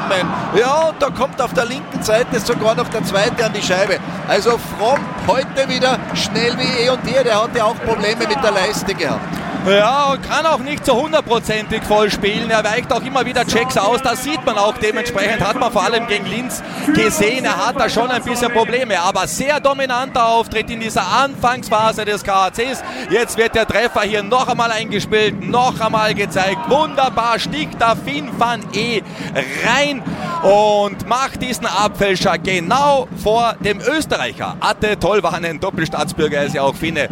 ja und da kommt auf der linken Seite sogar noch der zweite an die Scheibe, also Fromm heute wieder schnell wie eh und je, der hat ja auch Probleme mit der Leiste gehabt. Ja, und kann auch nicht so hundertprozentig voll spielen. Er weicht auch immer wieder Checks aus. Das sieht man auch dementsprechend. Hat man vor allem gegen Linz gesehen. Er hat da schon ein bisschen Probleme. Aber sehr dominanter Auftritt in dieser Anfangsphase des K A Cs. Jetzt wird der Treffer hier noch einmal eingespielt. Noch einmal gezeigt. Wunderbar sticht da Finn van E rein und macht diesen Abfälscher genau vor dem Österreicher. Atte Tollwannen, Doppelstaatsbürger ist ja auch Finne.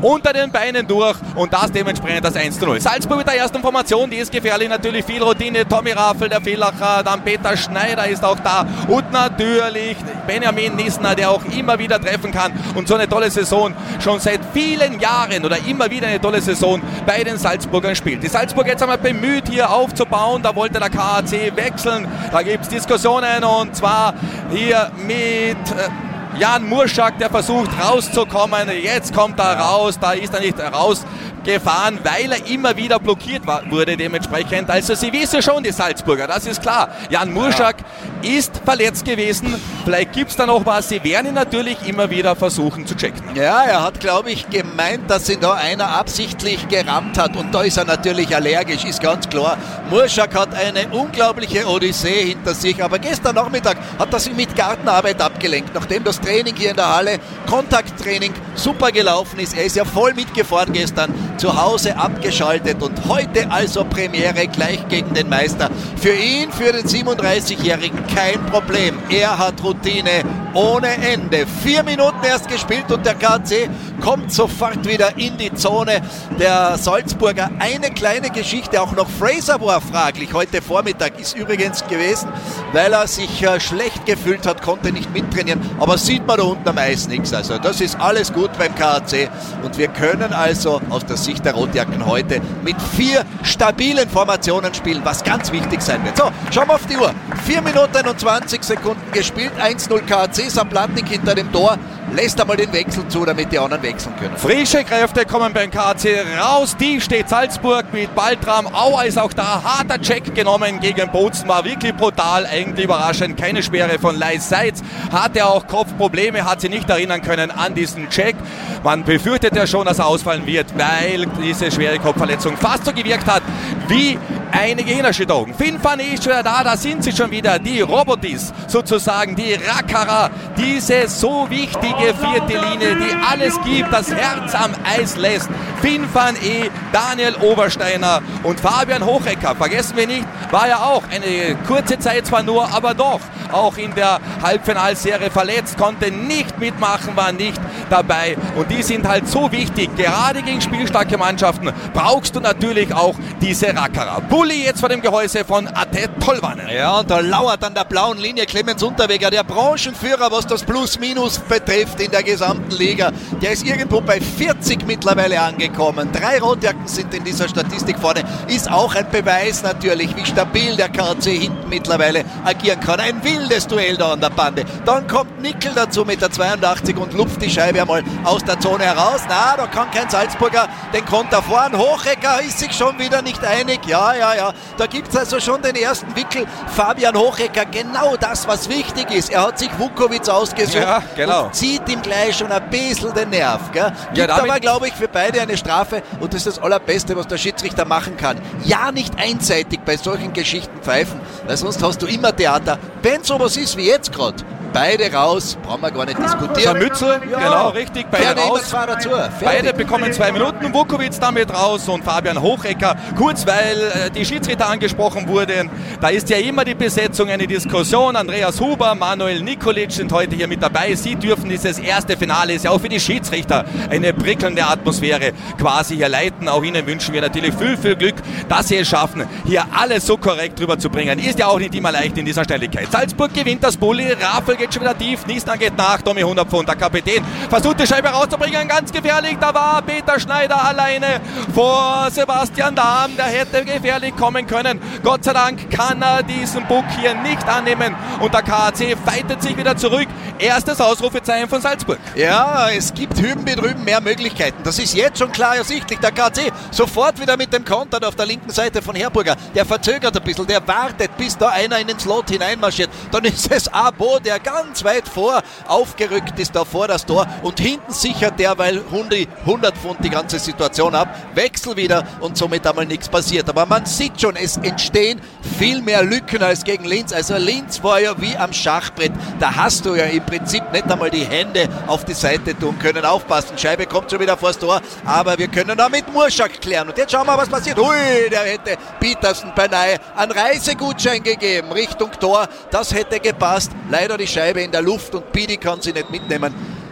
unter den Beinen durch und das dementsprechend das eins zu null. Salzburg mit der ersten Formation, die ist gefährlich, natürlich viel Routine. Tommy Raffel, der Villacher, dann Peter Schneider ist auch da und natürlich Benjamin Nissner, der auch immer wieder treffen kann und so eine tolle Saison schon seit vielen Jahren oder immer wieder eine tolle Saison bei den Salzburgern spielt. Die Salzburger jetzt einmal bemüht, hier aufzubauen, da wollte der K A C wechseln, da gibt es Diskussionen und zwar hier mit äh, Jan Murschak, der versucht rauszukommen, jetzt kommt er raus, da ist er nicht rausgefahren, weil er immer wieder blockiert war, wurde dementsprechend. Also sie wissen schon, die Salzburger, das ist klar. Jan Murschak ja. ist verletzt gewesen, vielleicht gibt es da noch was, sie werden ihn natürlich immer wieder versuchen zu checken. Ja, er hat, glaube ich, gemeint, dass ihn da einer absichtlich gerammt hat und da ist er natürlich allergisch, ist ganz klar. Murschak hat eine unglaubliche Odyssee hinter sich, aber gestern Nachmittag hat er sich mit Gartenarbeit abgelenkt, nachdem das Training hier in der Halle, Kontakttraining, super gelaufen ist. Er ist ja voll mitgefahren gestern, zu Hause abgeschaltet und heute also Premiere gleich gegen den Meister. Für ihn, für den siebenunddreißigjährigen kein Problem. Er hat Routine ohne Ende. Vier Minuten erst gespielt und der K C kommt sofort wieder in die Zone der Salzburger. Eine kleine Geschichte, auch noch Fraser war fraglich heute Vormittag, ist übrigens gewesen, weil er sich äh, schlecht gefühlt hat, konnte nicht mittrainieren, aber sieht man da unten am Eis nichts. Also das ist alles gut beim K A C und wir können also aus der Sicht der Rotjacken heute mit vier stabilen Formationen spielen, was ganz wichtig sein wird. So, schauen wir auf die Uhr. vier Minuten und zwanzig Sekunden gespielt, eins null K A C, Samplatnik hinter dem Tor, lässt einmal den Wechsel zu, damit die anderen wechseln können. Frische Kräfte kommen beim K A C raus, die steht Salzburg mit Baltram, Auer ist auch da, harter Check genommen gegen Bozen, war wirklich brutal, eigentlich überraschend, keine Sperre von Leis Seitz, hatte auch Kopfprobleme, hat sich nicht erinnern können an diesen Check. Man befürchtet ja schon, dass er ausfallen wird, weil diese schwere Kopfverletzung fast so gewirkt hat wie eine Gehirnerschütterung. Finn Fanny ist schon wieder da, da sind sie schon wieder, die Robotis sozusagen, die Rackerer, diese so wichtige vierte Linie, die alles gibt, das Herz am Eis lässt. Finn Fanny, Daniel Obersteiner und Fabian Hochecker, vergessen wir nicht, war ja auch eine kurze Zeit zwar nur, aber doch auch in der Halbfinalserie verletzt, konnte nicht mitmachen, war nicht dabei und die sind halt so wichtig, gerade gegen spielstarke Mannschaften brauchst du natürlich auch diese Rackerer. Bulli jetzt vor dem Gehäuse von Atet Tolvanen. Ja, und da lauert an der blauen Linie Clemens Unterweger, der Branchenführer, was das Plus-Minus betrifft in der gesamten Liga. Der ist irgendwo bei vierzig mittlerweile angekommen. Drei Rotjacken sind in dieser Statistik vorne. Ist auch ein Beweis natürlich, wie stabil der K A C hinten mittlerweile agieren kann. Ein wildes Duell da an der Bande. Dann kommt Nickel dazu mit der zweiundachtzig und lupft die Scheibe einmal aus der Zone heraus. Na, da kann kein Salzburger den Konter fahren. Hochecker ist sich schon wieder nicht einig. Ja, ja, ja. Da gibt es also schon den ersten Wickel. Fabian Hochecker, genau das, was wichtig ist. Er hat sich Vukovic ausgesucht ja, genau. und zieht ihm gleich schon ein bisschen den Nerv. Gell? Gibt ja, aber, glaube ich, für beide eine Strafe und das ist das Allerbeste, was der Schiedsrichter machen kann. Ja, nicht einseitig bei solchen Geschichten pfeifen, weil sonst hast du immer Theater. Wenn sowas ist wie jetzt gerade, beide raus, brauchen wir gar nicht diskutieren. Mützel, ja. Genau, richtig, beide raus. Dazu. Beide bekommen zwei Minuten, Vukovic damit raus und Fabian Hochecker. Kurz, weil äh, die Schiedsrichter angesprochen wurden, da ist ja immer die Besetzung eine Diskussion. Andreas Huber, Manuel Nikolic sind heute hier mit dabei. Sie dürfen dieses erste Finale, ist ja auch für die Schiedsrichter eine prickelnde Atmosphäre quasi hier leiten. Auch ihnen wünschen wir natürlich viel, viel Glück, dass sie es schaffen, hier alles so korrekt rüberzubringen. Ist ja auch nicht immer leicht in dieser Schnelligkeit. Salzburg gewinnt das Bulli, Raffel geht schon wieder tief, Niesner geht nach, Tommy Hundertpfund, der Kapitän, versucht die Scheibe rauszubringen, ganz gefährlich, da war Peter Schneider alleine vor Sebastian Dahm, der hätte gefährlich kommen können. Gott sei Dank kann er diesen Puck hier nicht annehmen und der K A C fightet sich wieder zurück. Erstes Ausrufezeichen von Salzburg. Ja, es gibt hüben wie drüben mehr Möglichkeiten. Das ist jetzt schon klar ersichtlich. Der K A C sofort wieder mit dem Konter auf der linken Seite von Herburger. Der verzögert ein bisschen, der wartet, bis da einer in den Slot hineinmarschiert. Dann ist es Abo, der ganz weit vor aufgerückt ist da vor das Tor und hinten sichert derweil hundert Pfund die ganze Situation ab. Wechsel wieder und somit einmal nichts passiert. Aber man sieht schon, es entstehen viel mehr Lücken als gegen Linz. Also Linz war ja wie am Schachbrett. Da hast du ja im Prinzip nicht einmal die Hände auf die Seite tun können. Aufpassen, Scheibe kommt schon wieder vors Tor, aber wir können da mit Murschak klären. Und jetzt schauen wir, was passiert. Ui, der hätte Petersen beinahe einen Reisegutschein gegeben Richtung Tor. Das hätte gepasst. Leider die Scheibe in der Luft und Pidi kann sie nicht mitnehmen.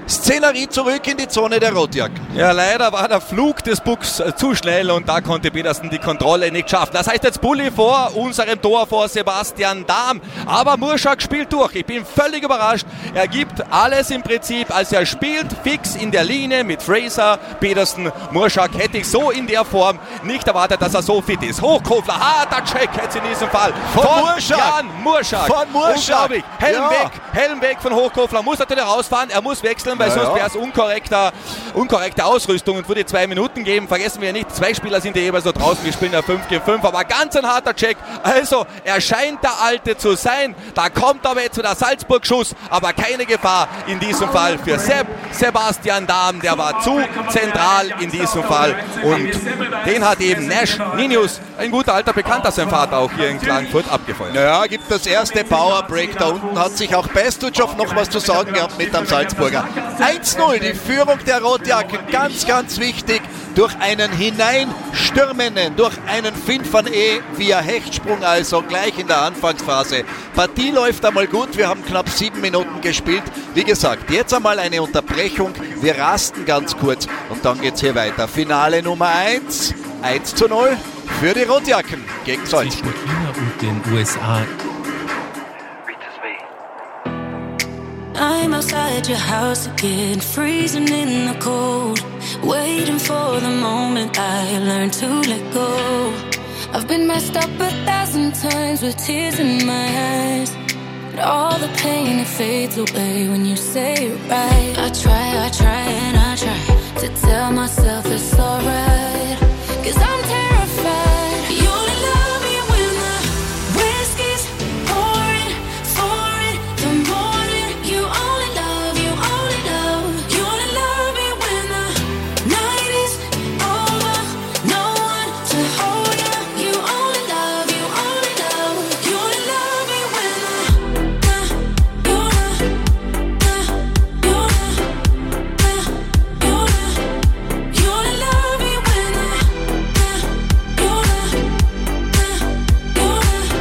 Szenerie zurück in die Zone der Rotjacken. Ja, leider war der Flug des Pucks zu schnell und da konnte Petersen die Kontrolle nicht schaffen. Das heißt jetzt Bulli vor unserem Tor, vor Sebastian Dahm. Aber Murschak spielt durch. Ich bin völlig überrascht. Er gibt alles im Prinzip. Also er spielt fix in der Linie mit Fraser, Petersen, Murschak. Hätte ich so in der Form nicht erwartet, dass er so fit ist. Hochkofler, harter Check jetzt in diesem Fall. Von, von Murschak. Jan Murschak. Von Murschak. Unglaublich. Helm ja. weg. Helm weg von Hochkofler. Muss natürlich rausfahren. Er muss wechseln, weil ja, sonst ja. wäre es unkorrekter, unkorrekte Ausrüstung und würde zwei Minuten geben. Vergessen wir ja nicht, zwei Spieler sind ja jeweils so draußen. Wir spielen ja fünf gegen fünf, aber ganz ein harter Check. Also, er scheint der Alte zu sein. Da kommt aber jetzt wieder Salzburg-Schuss, aber keine Gefahr in diesem Fall für Sepp. Sebastian Dahm, der war zu zentral in diesem Fall und den hat eben Nash Ninius, ein guter alter Bekannter, sein Vater auch hier in Klagenfurt, abgefeuert. Ja, gibt das erste Powerbreak da unten, hat sich auch Bestutschow noch was zu sagen gehabt mit dem Salzburger. eins null, die Führung der Rotjacken, ganz, ganz wichtig, durch einen hineinstürmenden, durch einen Finn van E via Hechtsprung, also gleich in der Anfangsphase. Partie läuft einmal gut, wir haben knapp sieben Minuten gespielt. Wie gesagt, jetzt einmal eine Unterbrechung, wir rasten ganz kurz und dann geht's hier weiter. Finale Nummer eins, eins zu null für die Rotjacken gegen Salzburg. Und den U S A. I'm outside your house again, freezing in the cold, waiting for the moment I learn to let go. I've been messed up a thousand times with tears in my eyes, but all the pain, it fades away when you say it right. I try, I try and I try to tell myself it's alright, 'cause I'm terrified. You only love me when the whiskey's pouring, pouring, the morning. You only love, you only love, you only love me when the night is over. No one to hold you. You only love, you only love, you only love me when the you you you you only love me when the you you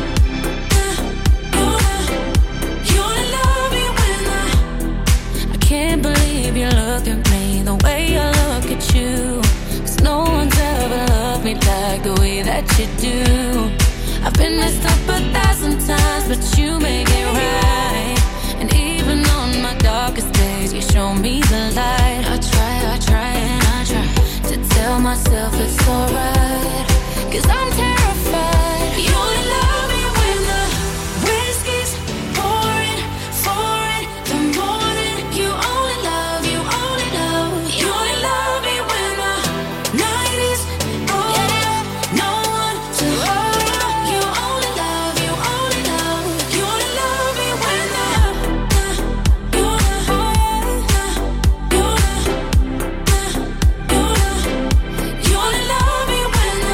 you only love me when the I can't believe you look at me the way I look at you, 'cause no one's ever loved me like the way that you do. I've been messed up a thousand times, but you make it right. And even on my darkest days, you show me the light. I try, I try and I try to tell myself it's alright, 'cause I'm terrified. You only love me when the whiskey's pouring, pouring, the morning. You only love, you only love, you only love me when the night is over. No one to hold you. You only love, you only love, you only love me when the you you you only love me when the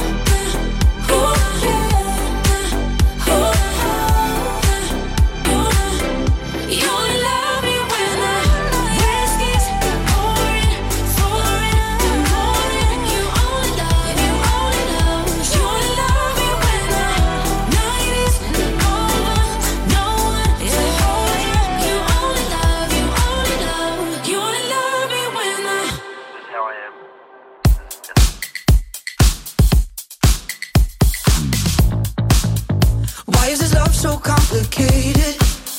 you only love me when the whiskey's pouring, pouring, the morning. You only love, you only love, you only love me when the night is over. No one to hold you. You only love, you only love, you only love me when the Why is this love so complicated?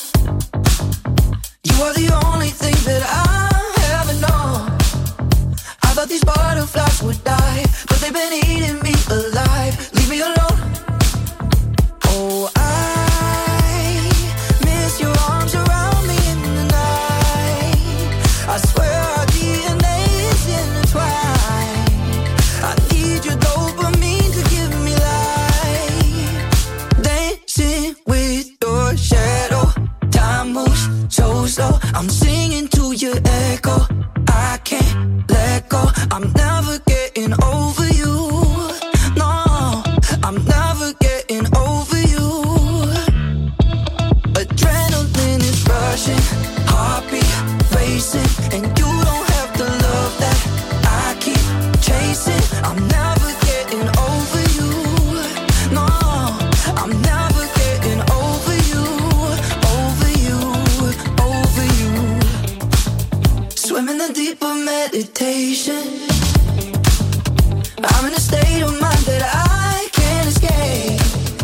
You are the only thing that I ever know. I thought these butterflies would die, but they've been eating me alive. Leave me alone. Oh, I miss your arms around me in the night. I swear our D N A is intertwined. I need your dopamine to give me life. Dancing with your shadow, time moves so slow. I'm singing to your echo. I can't let go. I'm never getting over you. No, I'm never getting over you. Adrenaline is rushing, heartbeat racing, and you don't have the love that I keep chasing. I'm never getting over you. No, I'm never getting over you, over you, over you. swimming in deeper meditation. I'm in a state of mind that I can't escape.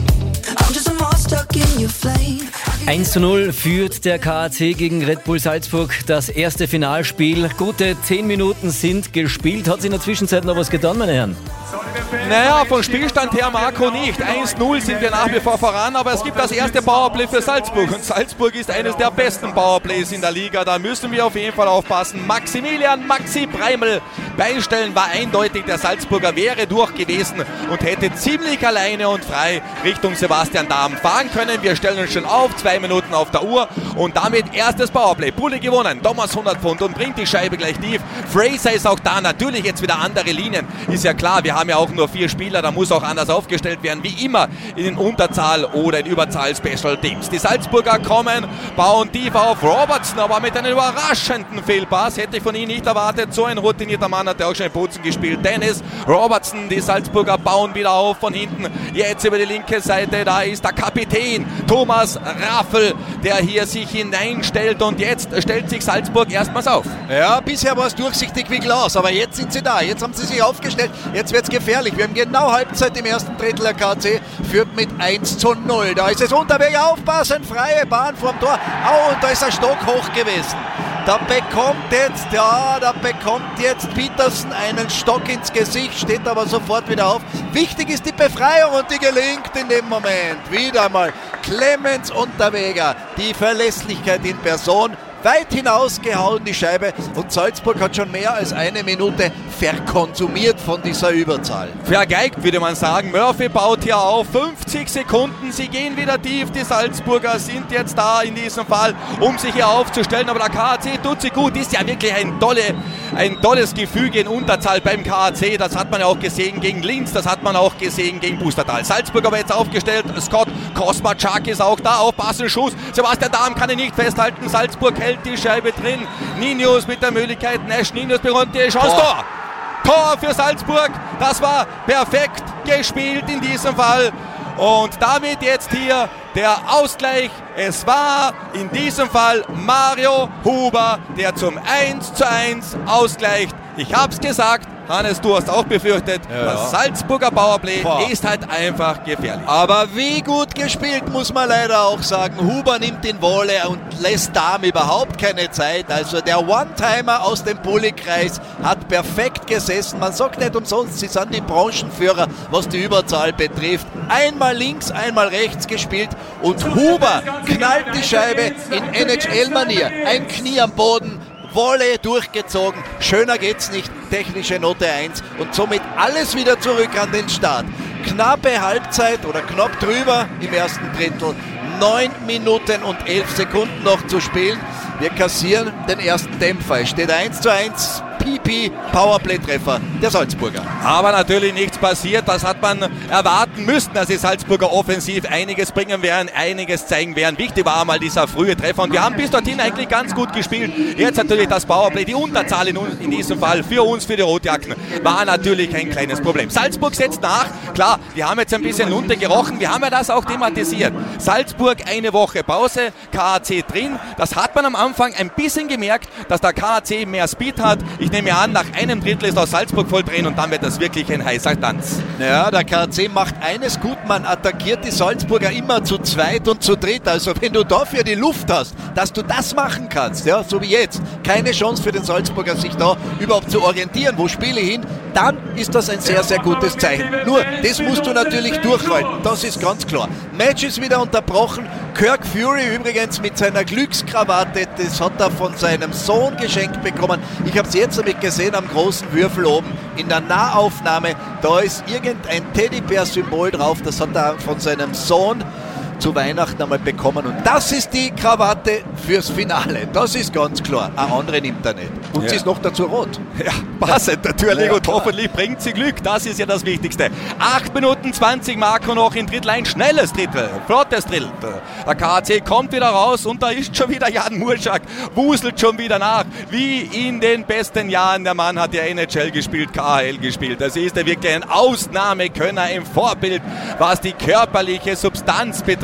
I'm just a moth stuck in your flame. eins zu null führt der K A C gegen Red Bull Salzburg das erste Finalspiel. Gute zehn Minuten sind gespielt. Hat sich in der Zwischenzeit noch was getan, meine Herren? Naja, vom Spielstand her, Marco, nicht. eins null sind wir nach wie vor voran, aber es gibt das erste Powerplay für Salzburg. Und Salzburg ist eines der besten Powerplays in der Liga. Da müssen wir auf jeden Fall aufpassen. Maximilian Maxi Breimel beistellen war eindeutig. Der Salzburger wäre durch gewesen und hätte ziemlich alleine und frei Richtung Sebastian Dahm fahren können. Wir stellen uns schon auf, zwei Minuten auf der Uhr und damit erstes Powerplay. Bulli gewonnen, Thomas hundert Pfund und bringt die Scheibe gleich tief. Fraser ist auch da, natürlich jetzt wieder andere Linien. Ist ja klar, wir haben ja auch nur vier Spieler, da muss auch anders aufgestellt werden, wie immer in Unterzahl oder in Überzahl Special Teams. Die Salzburger kommen, bauen tief auf Robertson, aber mit einem überraschenden Fehlpass, hätte ich von ihm nicht erwartet. So ein routinierter Mann hat ja auch schon in Bozen gespielt. Dennis Robertson, die Salzburger bauen wieder auf von hinten, jetzt über die linke Seite, da ist der Kapitän Thomas Raffel, der hier sich hineinstellt und jetzt stellt sich Salzburg erstmals auf. Ja, bisher war es durchsichtig wie Glas, aber jetzt sind sie da, jetzt haben sie sich aufgestellt, jetzt wird es gefährlich. Wir haben genau Halbzeit im ersten Drittel, der K A C führt mit eins zu null. Da ist es Unterweger, aufpassen, freie Bahn vorm Tor. Au, und da ist der Stock hoch gewesen. Da bekommt jetzt, ja, da bekommt jetzt Petersen einen Stock ins Gesicht, steht aber sofort wieder auf. Wichtig ist die Befreiung und die gelingt in dem Moment. Wieder mal Clemens Unterweger, die Verlässlichkeit in Person. Weit hinausgehauen die Scheibe und Salzburg hat schon mehr als eine Minute verkonsumiert von dieser Überzahl. Vergeigt, würde man sagen. Murphy baut hier auf. fünfzig Sekunden, sie gehen wieder tief. Die Salzburger sind jetzt da in diesem Fall, um sich hier aufzustellen. Aber der K A C tut sie gut. Ist ja wirklich ein, tolle, ein tolles Gefüge in Unterzahl beim K A C. Das hat man ja auch gesehen gegen Linz, das hat man auch gesehen gegen Pustertal. Salzburg aber jetzt aufgestellt. Scott Kosmachak ist auch da. Aufpassen, Schuss. Sebastian Dahm kann ihn nicht festhalten. Salzburg hält die Scheibe drin. Ninius mit der Möglichkeit. Nash Ninius bekommt die Chance. Tor! Tor für Salzburg. Das war perfekt gespielt in diesem Fall. Und damit jetzt hier der Ausgleich. Es war in diesem Fall Mario Huber, der zum eins zu eins ausgleicht. Ich hab's gesagt, Hannes, du hast auch befürchtet, ja, das Salzburger Powerplay Boah. ist halt einfach gefährlich. Aber wie gut gespielt, muss man leider auch sagen. Huber nimmt den Wolle und lässt Dahm überhaupt keine Zeit. Also der One-Timer aus dem Bulli-Kreis hat perfekt gesessen. Man sagt nicht umsonst, sie sind die Branchenführer, was die Überzahl betrifft. Einmal links, einmal rechts gespielt und Huber knallt die Scheibe in N H L-Manier. Ein Knie am Boden. Wolle durchgezogen, schöner geht's nicht, technische Note eins und somit alles wieder zurück an den Start. Knappe Halbzeit oder knapp drüber im ersten Drittel, neun Minuten und elf Sekunden noch zu spielen. Wir kassieren den ersten Dämpfer, es steht eins zu eins. P P Powerplay-Treffer der Salzburger. Aber natürlich nichts passiert, das hat man erwarten müssen, dass die Salzburger offensiv einiges bringen werden, einiges zeigen werden. Wichtig war einmal dieser frühe Treffer und wir haben bis dorthin eigentlich ganz gut gespielt. Jetzt natürlich das Powerplay, die Unterzahl in, in diesem Fall für uns, für die Rotjacken, war natürlich ein kleines Problem. Salzburg setzt nach, klar, wir haben jetzt ein bisschen Lunte gerochen, wir haben ja das auch thematisiert. Salzburg eine Woche Pause, K A C drin, das hat man am Anfang ein bisschen gemerkt, dass der K A C mehr Speed hat. Ich nehme an, nach einem Drittel ist auch Salzburg voll drin und dann wird das wirklich ein heißer Tanz. Ja, der K A C macht eines gut, man attackiert die Salzburger immer zu zweit und zu dritt. Also wenn du dafür die Luft hast, dass du das machen kannst, ja, so wie jetzt, keine Chance für den Salzburger, sich da überhaupt zu orientieren, wo spiele ich hin, dann ist das ein sehr, sehr gutes Zeichen. Nur, das musst du natürlich durchhalten, das ist ganz klar. Match ist wieder unterbrochen. Kirk Fury übrigens mit seiner Glückskrawatte, das hat er von seinem Sohn geschenkt bekommen. Ich habe es jetzt damit gesehen am großen Würfel oben in der Nahaufnahme. Da ist irgendein Teddybär-Symbol drauf, das hat er von seinem Sohn zu Weihnachten einmal bekommen. Und das ist die Krawatte fürs Finale. Das ist ganz klar. Eine andere nimmt er nicht. Und ja. sie ist noch dazu rot. Ja, passend natürlich. Ja, und hoffentlich bringt sie Glück. Das ist ja das Wichtigste. acht Minuten zwanzig Marco noch in Drittel. Ein schnelles Drittel. Flottes Drittel. Der K A C kommt wieder raus und da ist schon wieder Jan Murschak. Wuselt schon wieder nach. Wie in den besten Jahren. Der Mann hat ja N H L gespielt, K H L gespielt. Das ist ja wirklich ein Ausnahmekönner, ein Vorbild, was die körperliche Substanz betrifft.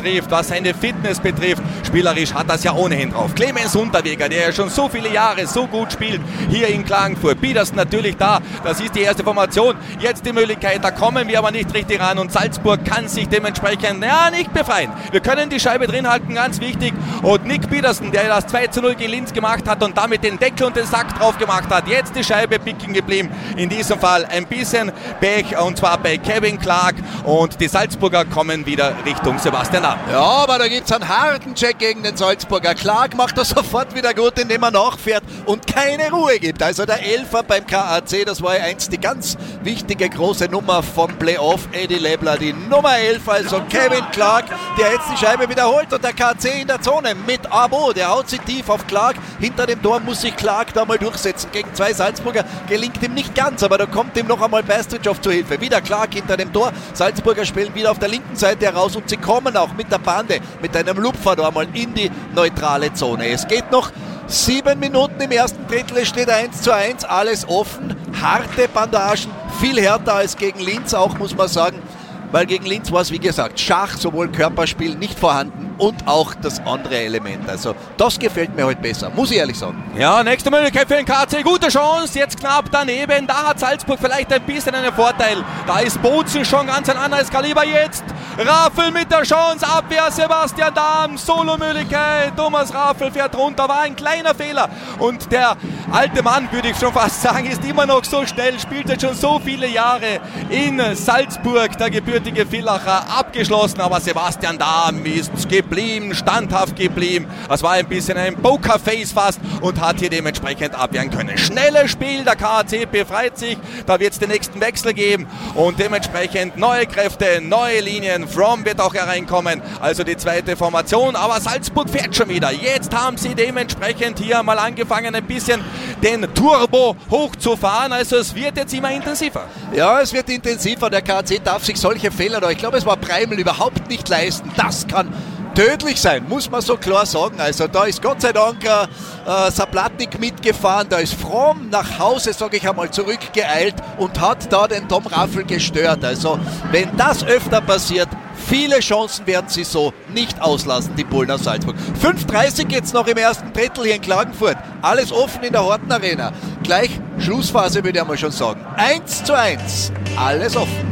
betrifft, was seine Fitness betrifft. Spielerisch hat das ja ohnehin drauf. Clemens Unterweger, der ja schon so viele Jahre so gut spielt, hier in Klagenfurt. Petersen natürlich da, das ist die erste Formation. Jetzt die Möglichkeit, da kommen wir aber nicht richtig ran und Salzburg kann sich dementsprechend ja, nicht befreien. Wir können die Scheibe drin halten, ganz wichtig. Und Nick Petersen, der das zwei zu null gegen Linz gemacht hat und damit den Deckel und den Sack drauf gemacht hat, jetzt die Scheibe picken geblieben. In diesem Fall ein bisschen Pech und zwar bei Kevin Clark und die Salzburger kommen wieder Richtung Sebastian Damm. Ja, aber da gibt es einen harten Check gegen den Salzburger. Clark macht das sofort wieder gut, indem er nachfährt und keine Ruhe gibt. Also der Elfer beim K A C, das war ja einst die ganz wichtige große Nummer vom Playoff. Eddie Lebler, die Nummer elf, also Kevin Clark, der jetzt die Scheibe wiederholt und der K A C in der Zone mit Abo. Der haut sich tief auf Clark. Hinter dem Tor muss sich Clark da mal durchsetzen. Gegen zwei Salzburger gelingt ihm nicht ganz, aber da kommt ihm noch einmal Bastritschov zu Hilfe. Wieder Clark hinter dem Tor. Salzburger spielen wieder auf der linken Seite heraus und sie kommen auch mit der Bande, mit einem Lupfer da mal in die neutrale Zone. Es geht noch sieben Minuten im ersten Drittel, es steht eins zu eins, alles offen. Harte Bandagen, viel härter als gegen Linz auch, muss man sagen. Weil gegen Linz war es, wie gesagt, Schach, sowohl Körperspiel nicht vorhanden und auch das andere Element. Also das gefällt mir heute besser, muss ich ehrlich sagen. Ja, nächste Möglichkeit für den K C, gute Chance, jetzt knapp daneben. Da hat Salzburg vielleicht ein bisschen einen Vorteil. Da ist Bozen schon ganz ein anderes Kaliber jetzt. Raffel mit der Chance, Abwehr Sebastian Damm, Solo-Möglichkeit. Thomas Raffel fährt runter, war ein kleiner Fehler. Und der alte Mann, würde ich schon fast sagen, ist immer noch so schnell, spielt jetzt schon so viele Jahre in Salzburg, der gebürtige Villacher, abgeschlossen. Aber Sebastian Damm ist geblieben, standhaft geblieben. Das war ein bisschen ein Pokerface fast und hat hier dementsprechend abwehren können. Schnelles Spiel, der K A C befreit sich, da wird es den nächsten Wechsel geben und dementsprechend neue Kräfte, neue Linien. Fromm wird auch hereinkommen, also die zweite Formation, aber Salzburg fährt schon wieder. Jetzt haben sie dementsprechend hier mal angefangen, ein bisschen den Turbo hochzufahren, also es wird jetzt immer intensiver. Ja, es wird intensiver, der K A C darf sich solche Fehler, ich glaube, es war Preiml, überhaupt nicht leisten. Das kann tödlich sein, muss man so klar sagen. Also da ist Gott sei Dank äh, Saplatnik mitgefahren, da ist Fromm nach Hause, sage ich einmal, zurückgeeilt und hat da den Tom Raffel gestört. Also wenn das öfter passiert, viele Chancen werden sie so nicht auslassen, die Bullen aus Salzburg. fünf dreißig jetzt noch im ersten Drittel hier in Klagenfurt. Alles offen in der Horten Arena. Gleich Schlussphase, würde ich einmal schon sagen. eins zu eins, alles offen.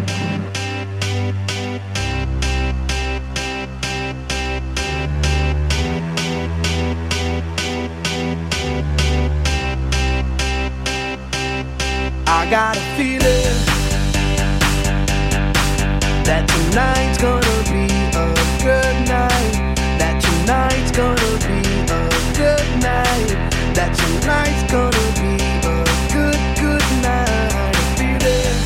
I got a feeling that tonight's gonna be a good night. That tonight's gonna be a good night. That tonight's gonna be a good, good night. A feeling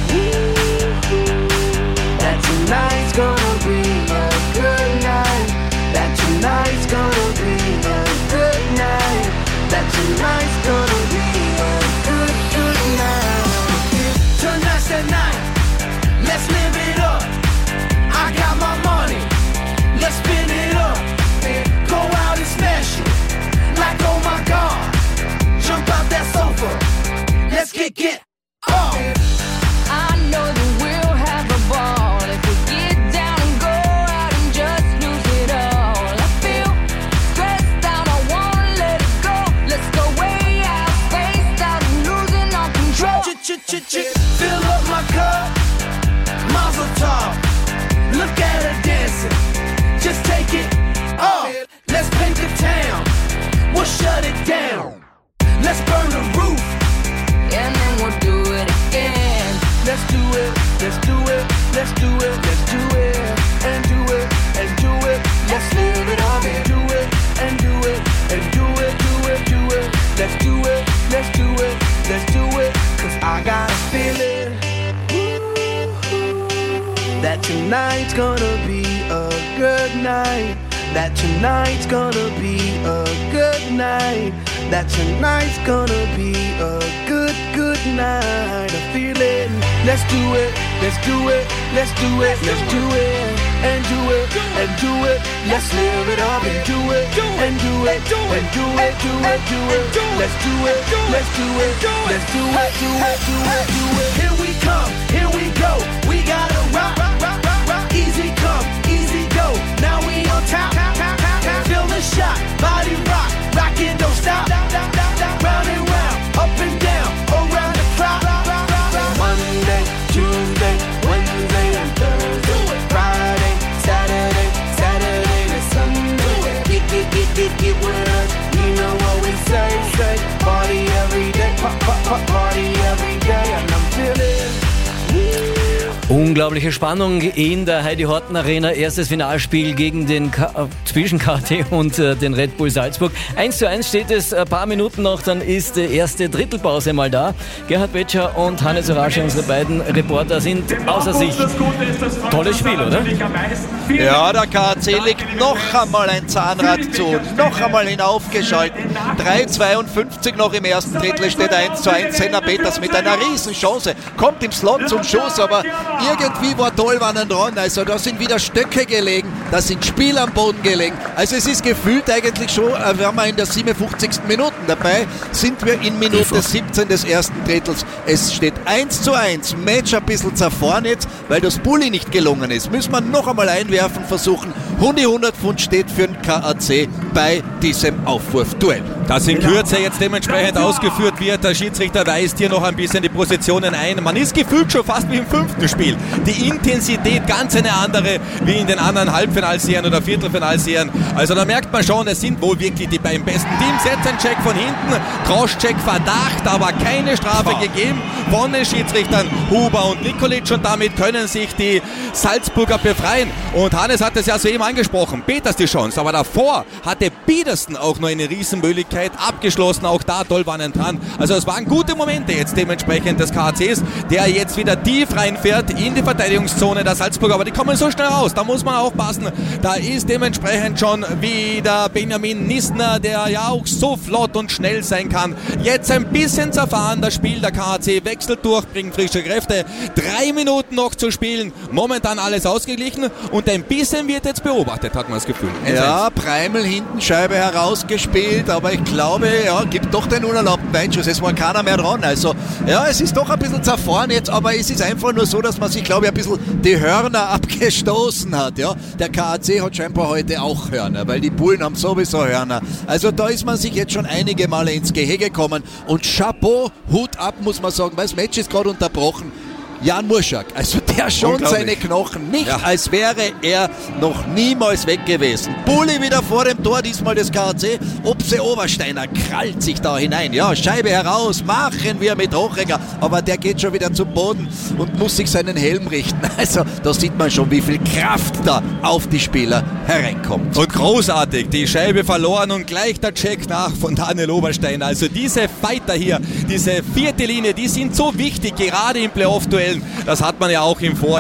that tonight's gonna be a good night. That tonight's gonna be a good night. That tonight's gonna be a good, good night. Tonight's the night, let's live it up. I got my money, let's spin it up. Go out and smash it, like oh my God. Jump out that sofa, let's kick it up. I know that we'll have a ball if we get down and go out and just lose it all. I feel stressed out, I wanna let it go. Let's go way out, spaced out and losing all control. Fill up my cup, Mazel tov. Look at her dancing, just take it off. Let's paint the town, we'll shut it down. Let's burn the roof, and then we'll do it again. Let's do it, let's do it, let's do it, let's do it, and do it, and do it. Let's live it up and do it, and do it, and do it, do it, do it. Let's do it, let's do it, let's do it. Cause I got a feeling that tonight's gonna be a good night. That tonight's gonna be a good night. That tonight's gonna be a good, good night. A feeling, let's do it, let's do it, let's do it, let's do it, and do it, and do it. Let's live it up and do it, and do it, and do it, do it, do it. Let's do it, let's do it, let's do it, do it, do it, do it. Here we come, here we go. We gotta rock, rock, rock, rock, rock. Easy come, easy go. Now we body rock, rockin' don't stop. Round and round, up and down, around the clock. Monday, Tuesday, Wednesday and Thursday, Friday, Saturday, Saturday to Sunday. Get, get, get, get, get with us. You know what we say, say. Party every day, pop, pop, pop, party every day, and I'm feeling. Unglaubliche Spannung in der Heidi-Horten Arena. Erstes Finalspiel gegen den K- zwischen K T und äh, den Red Bull Salzburg. eins zu eins steht es, ein paar Minuten noch, dann ist die erste Drittelpause mal da. Gerhard Betscher und Hannes Orasche, unsere beiden Reporter, sind außer sich. Tolles Spiel, oder? Ja, der K A C legt noch einmal ein Zahnrad zu, noch einmal hinaufgeschalten. drei zweiundfünfzig noch im ersten Drittel, steht eins zu eins. Senna Peters mit einer Riesenchance, kommt im Slot zum Schuss, aber irgendwie war Tolvanen dran, also da sind wieder Stöcke gelegen, da sind Spieler am Boden gelegen, also es ist gefühlt eigentlich schon, wir haben in der siebenundfünfzigsten Minute dabei, sind wir in Minute siebzehn des ersten Drittels. Es steht eins zu eins, Match ein bisschen zerfahren jetzt, weil das Bulli nicht gelungen ist, müssen wir noch einmal einwerfen versuchen. hundert Pfund steht für den K A C bei diesem Aufwurfduell. Das in Kürze jetzt dementsprechend ausgeführt wird. Der Schiedsrichter weist hier noch ein bisschen die Positionen ein. Man ist gefühlt schon fast wie im fünften Spiel. Die Intensität ganz eine andere wie in den anderen Halbfinalserien oder Viertelfinalserien. Also da merkt man schon, es sind wohl wirklich die beiden besten Teams. Jetzt ein Check von hinten, Crosscheck Verdacht, aber keine Strafe oh. gegeben von den Schiedsrichtern Huber und Nikolic und damit können sich die Salzburger befreien. Und Hannes hat es ja soeben angesprochen, Peters die Chance, aber davor hatte Biedersten auch noch eine Riesenmöglichkeit abgeschlossen, auch da Tolvanen dran. Also es waren gute Momente jetzt dementsprechend des K A Cs, der jetzt wieder tief reinfährt in die Verteidigungszone der Salzburger, aber die kommen so schnell raus, da muss man aufpassen. Da ist dementsprechend schon wieder Benjamin Nissner, der ja auch so flott und schnell sein kann. Jetzt ein bisschen zerfahren das Spiel, der K A C wechselt durch, bringt frische Kräfte. Drei Minuten noch zu spielen, momentan alles ausgeglichen und ein bisschen wird jetzt beobachtet, hat man das Gefühl. Ja, Preimel hinten Scheibe herausgespielt, aber ich glaube, ja, gibt doch den unerlaubten Beinschuss. Es war keiner mehr dran. Also, ja, es ist doch ein bisschen zerfahren jetzt, aber es ist einfach nur so, dass man sich, glaube ich, ein bisschen die Hörner abgestoßen hat. Ja, der K A C hat scheinbar heute auch Hörner, weil die Bullen haben sowieso Hörner. Also, da ist man sich jetzt schon einige Male ins Gehege gekommen und Chapeau, Hut ab, muss man sagen, weil das Match ist gerade unterbrochen. Jan Murschak, also der schont seine Knochen nicht, ja. Als wäre er noch niemals weg gewesen. Bulli wieder vor dem Tor, diesmal des K A C. Opse Obersteiner krallt sich da hinein. Ja, Scheibe heraus, machen wir mit Hochegger. Aber der geht schon wieder zum Boden und muss sich seinen Helm richten. Also da sieht man schon, wie viel Kraft da auf die Spieler hereinkommt. Und großartig, die Scheibe verloren und gleich der Check nach von Daniel Obersteiner. Also diese Fighter hier, diese vierte Linie, die sind so wichtig, gerade im Playoff-Duell. Das hat man ja auch im Vor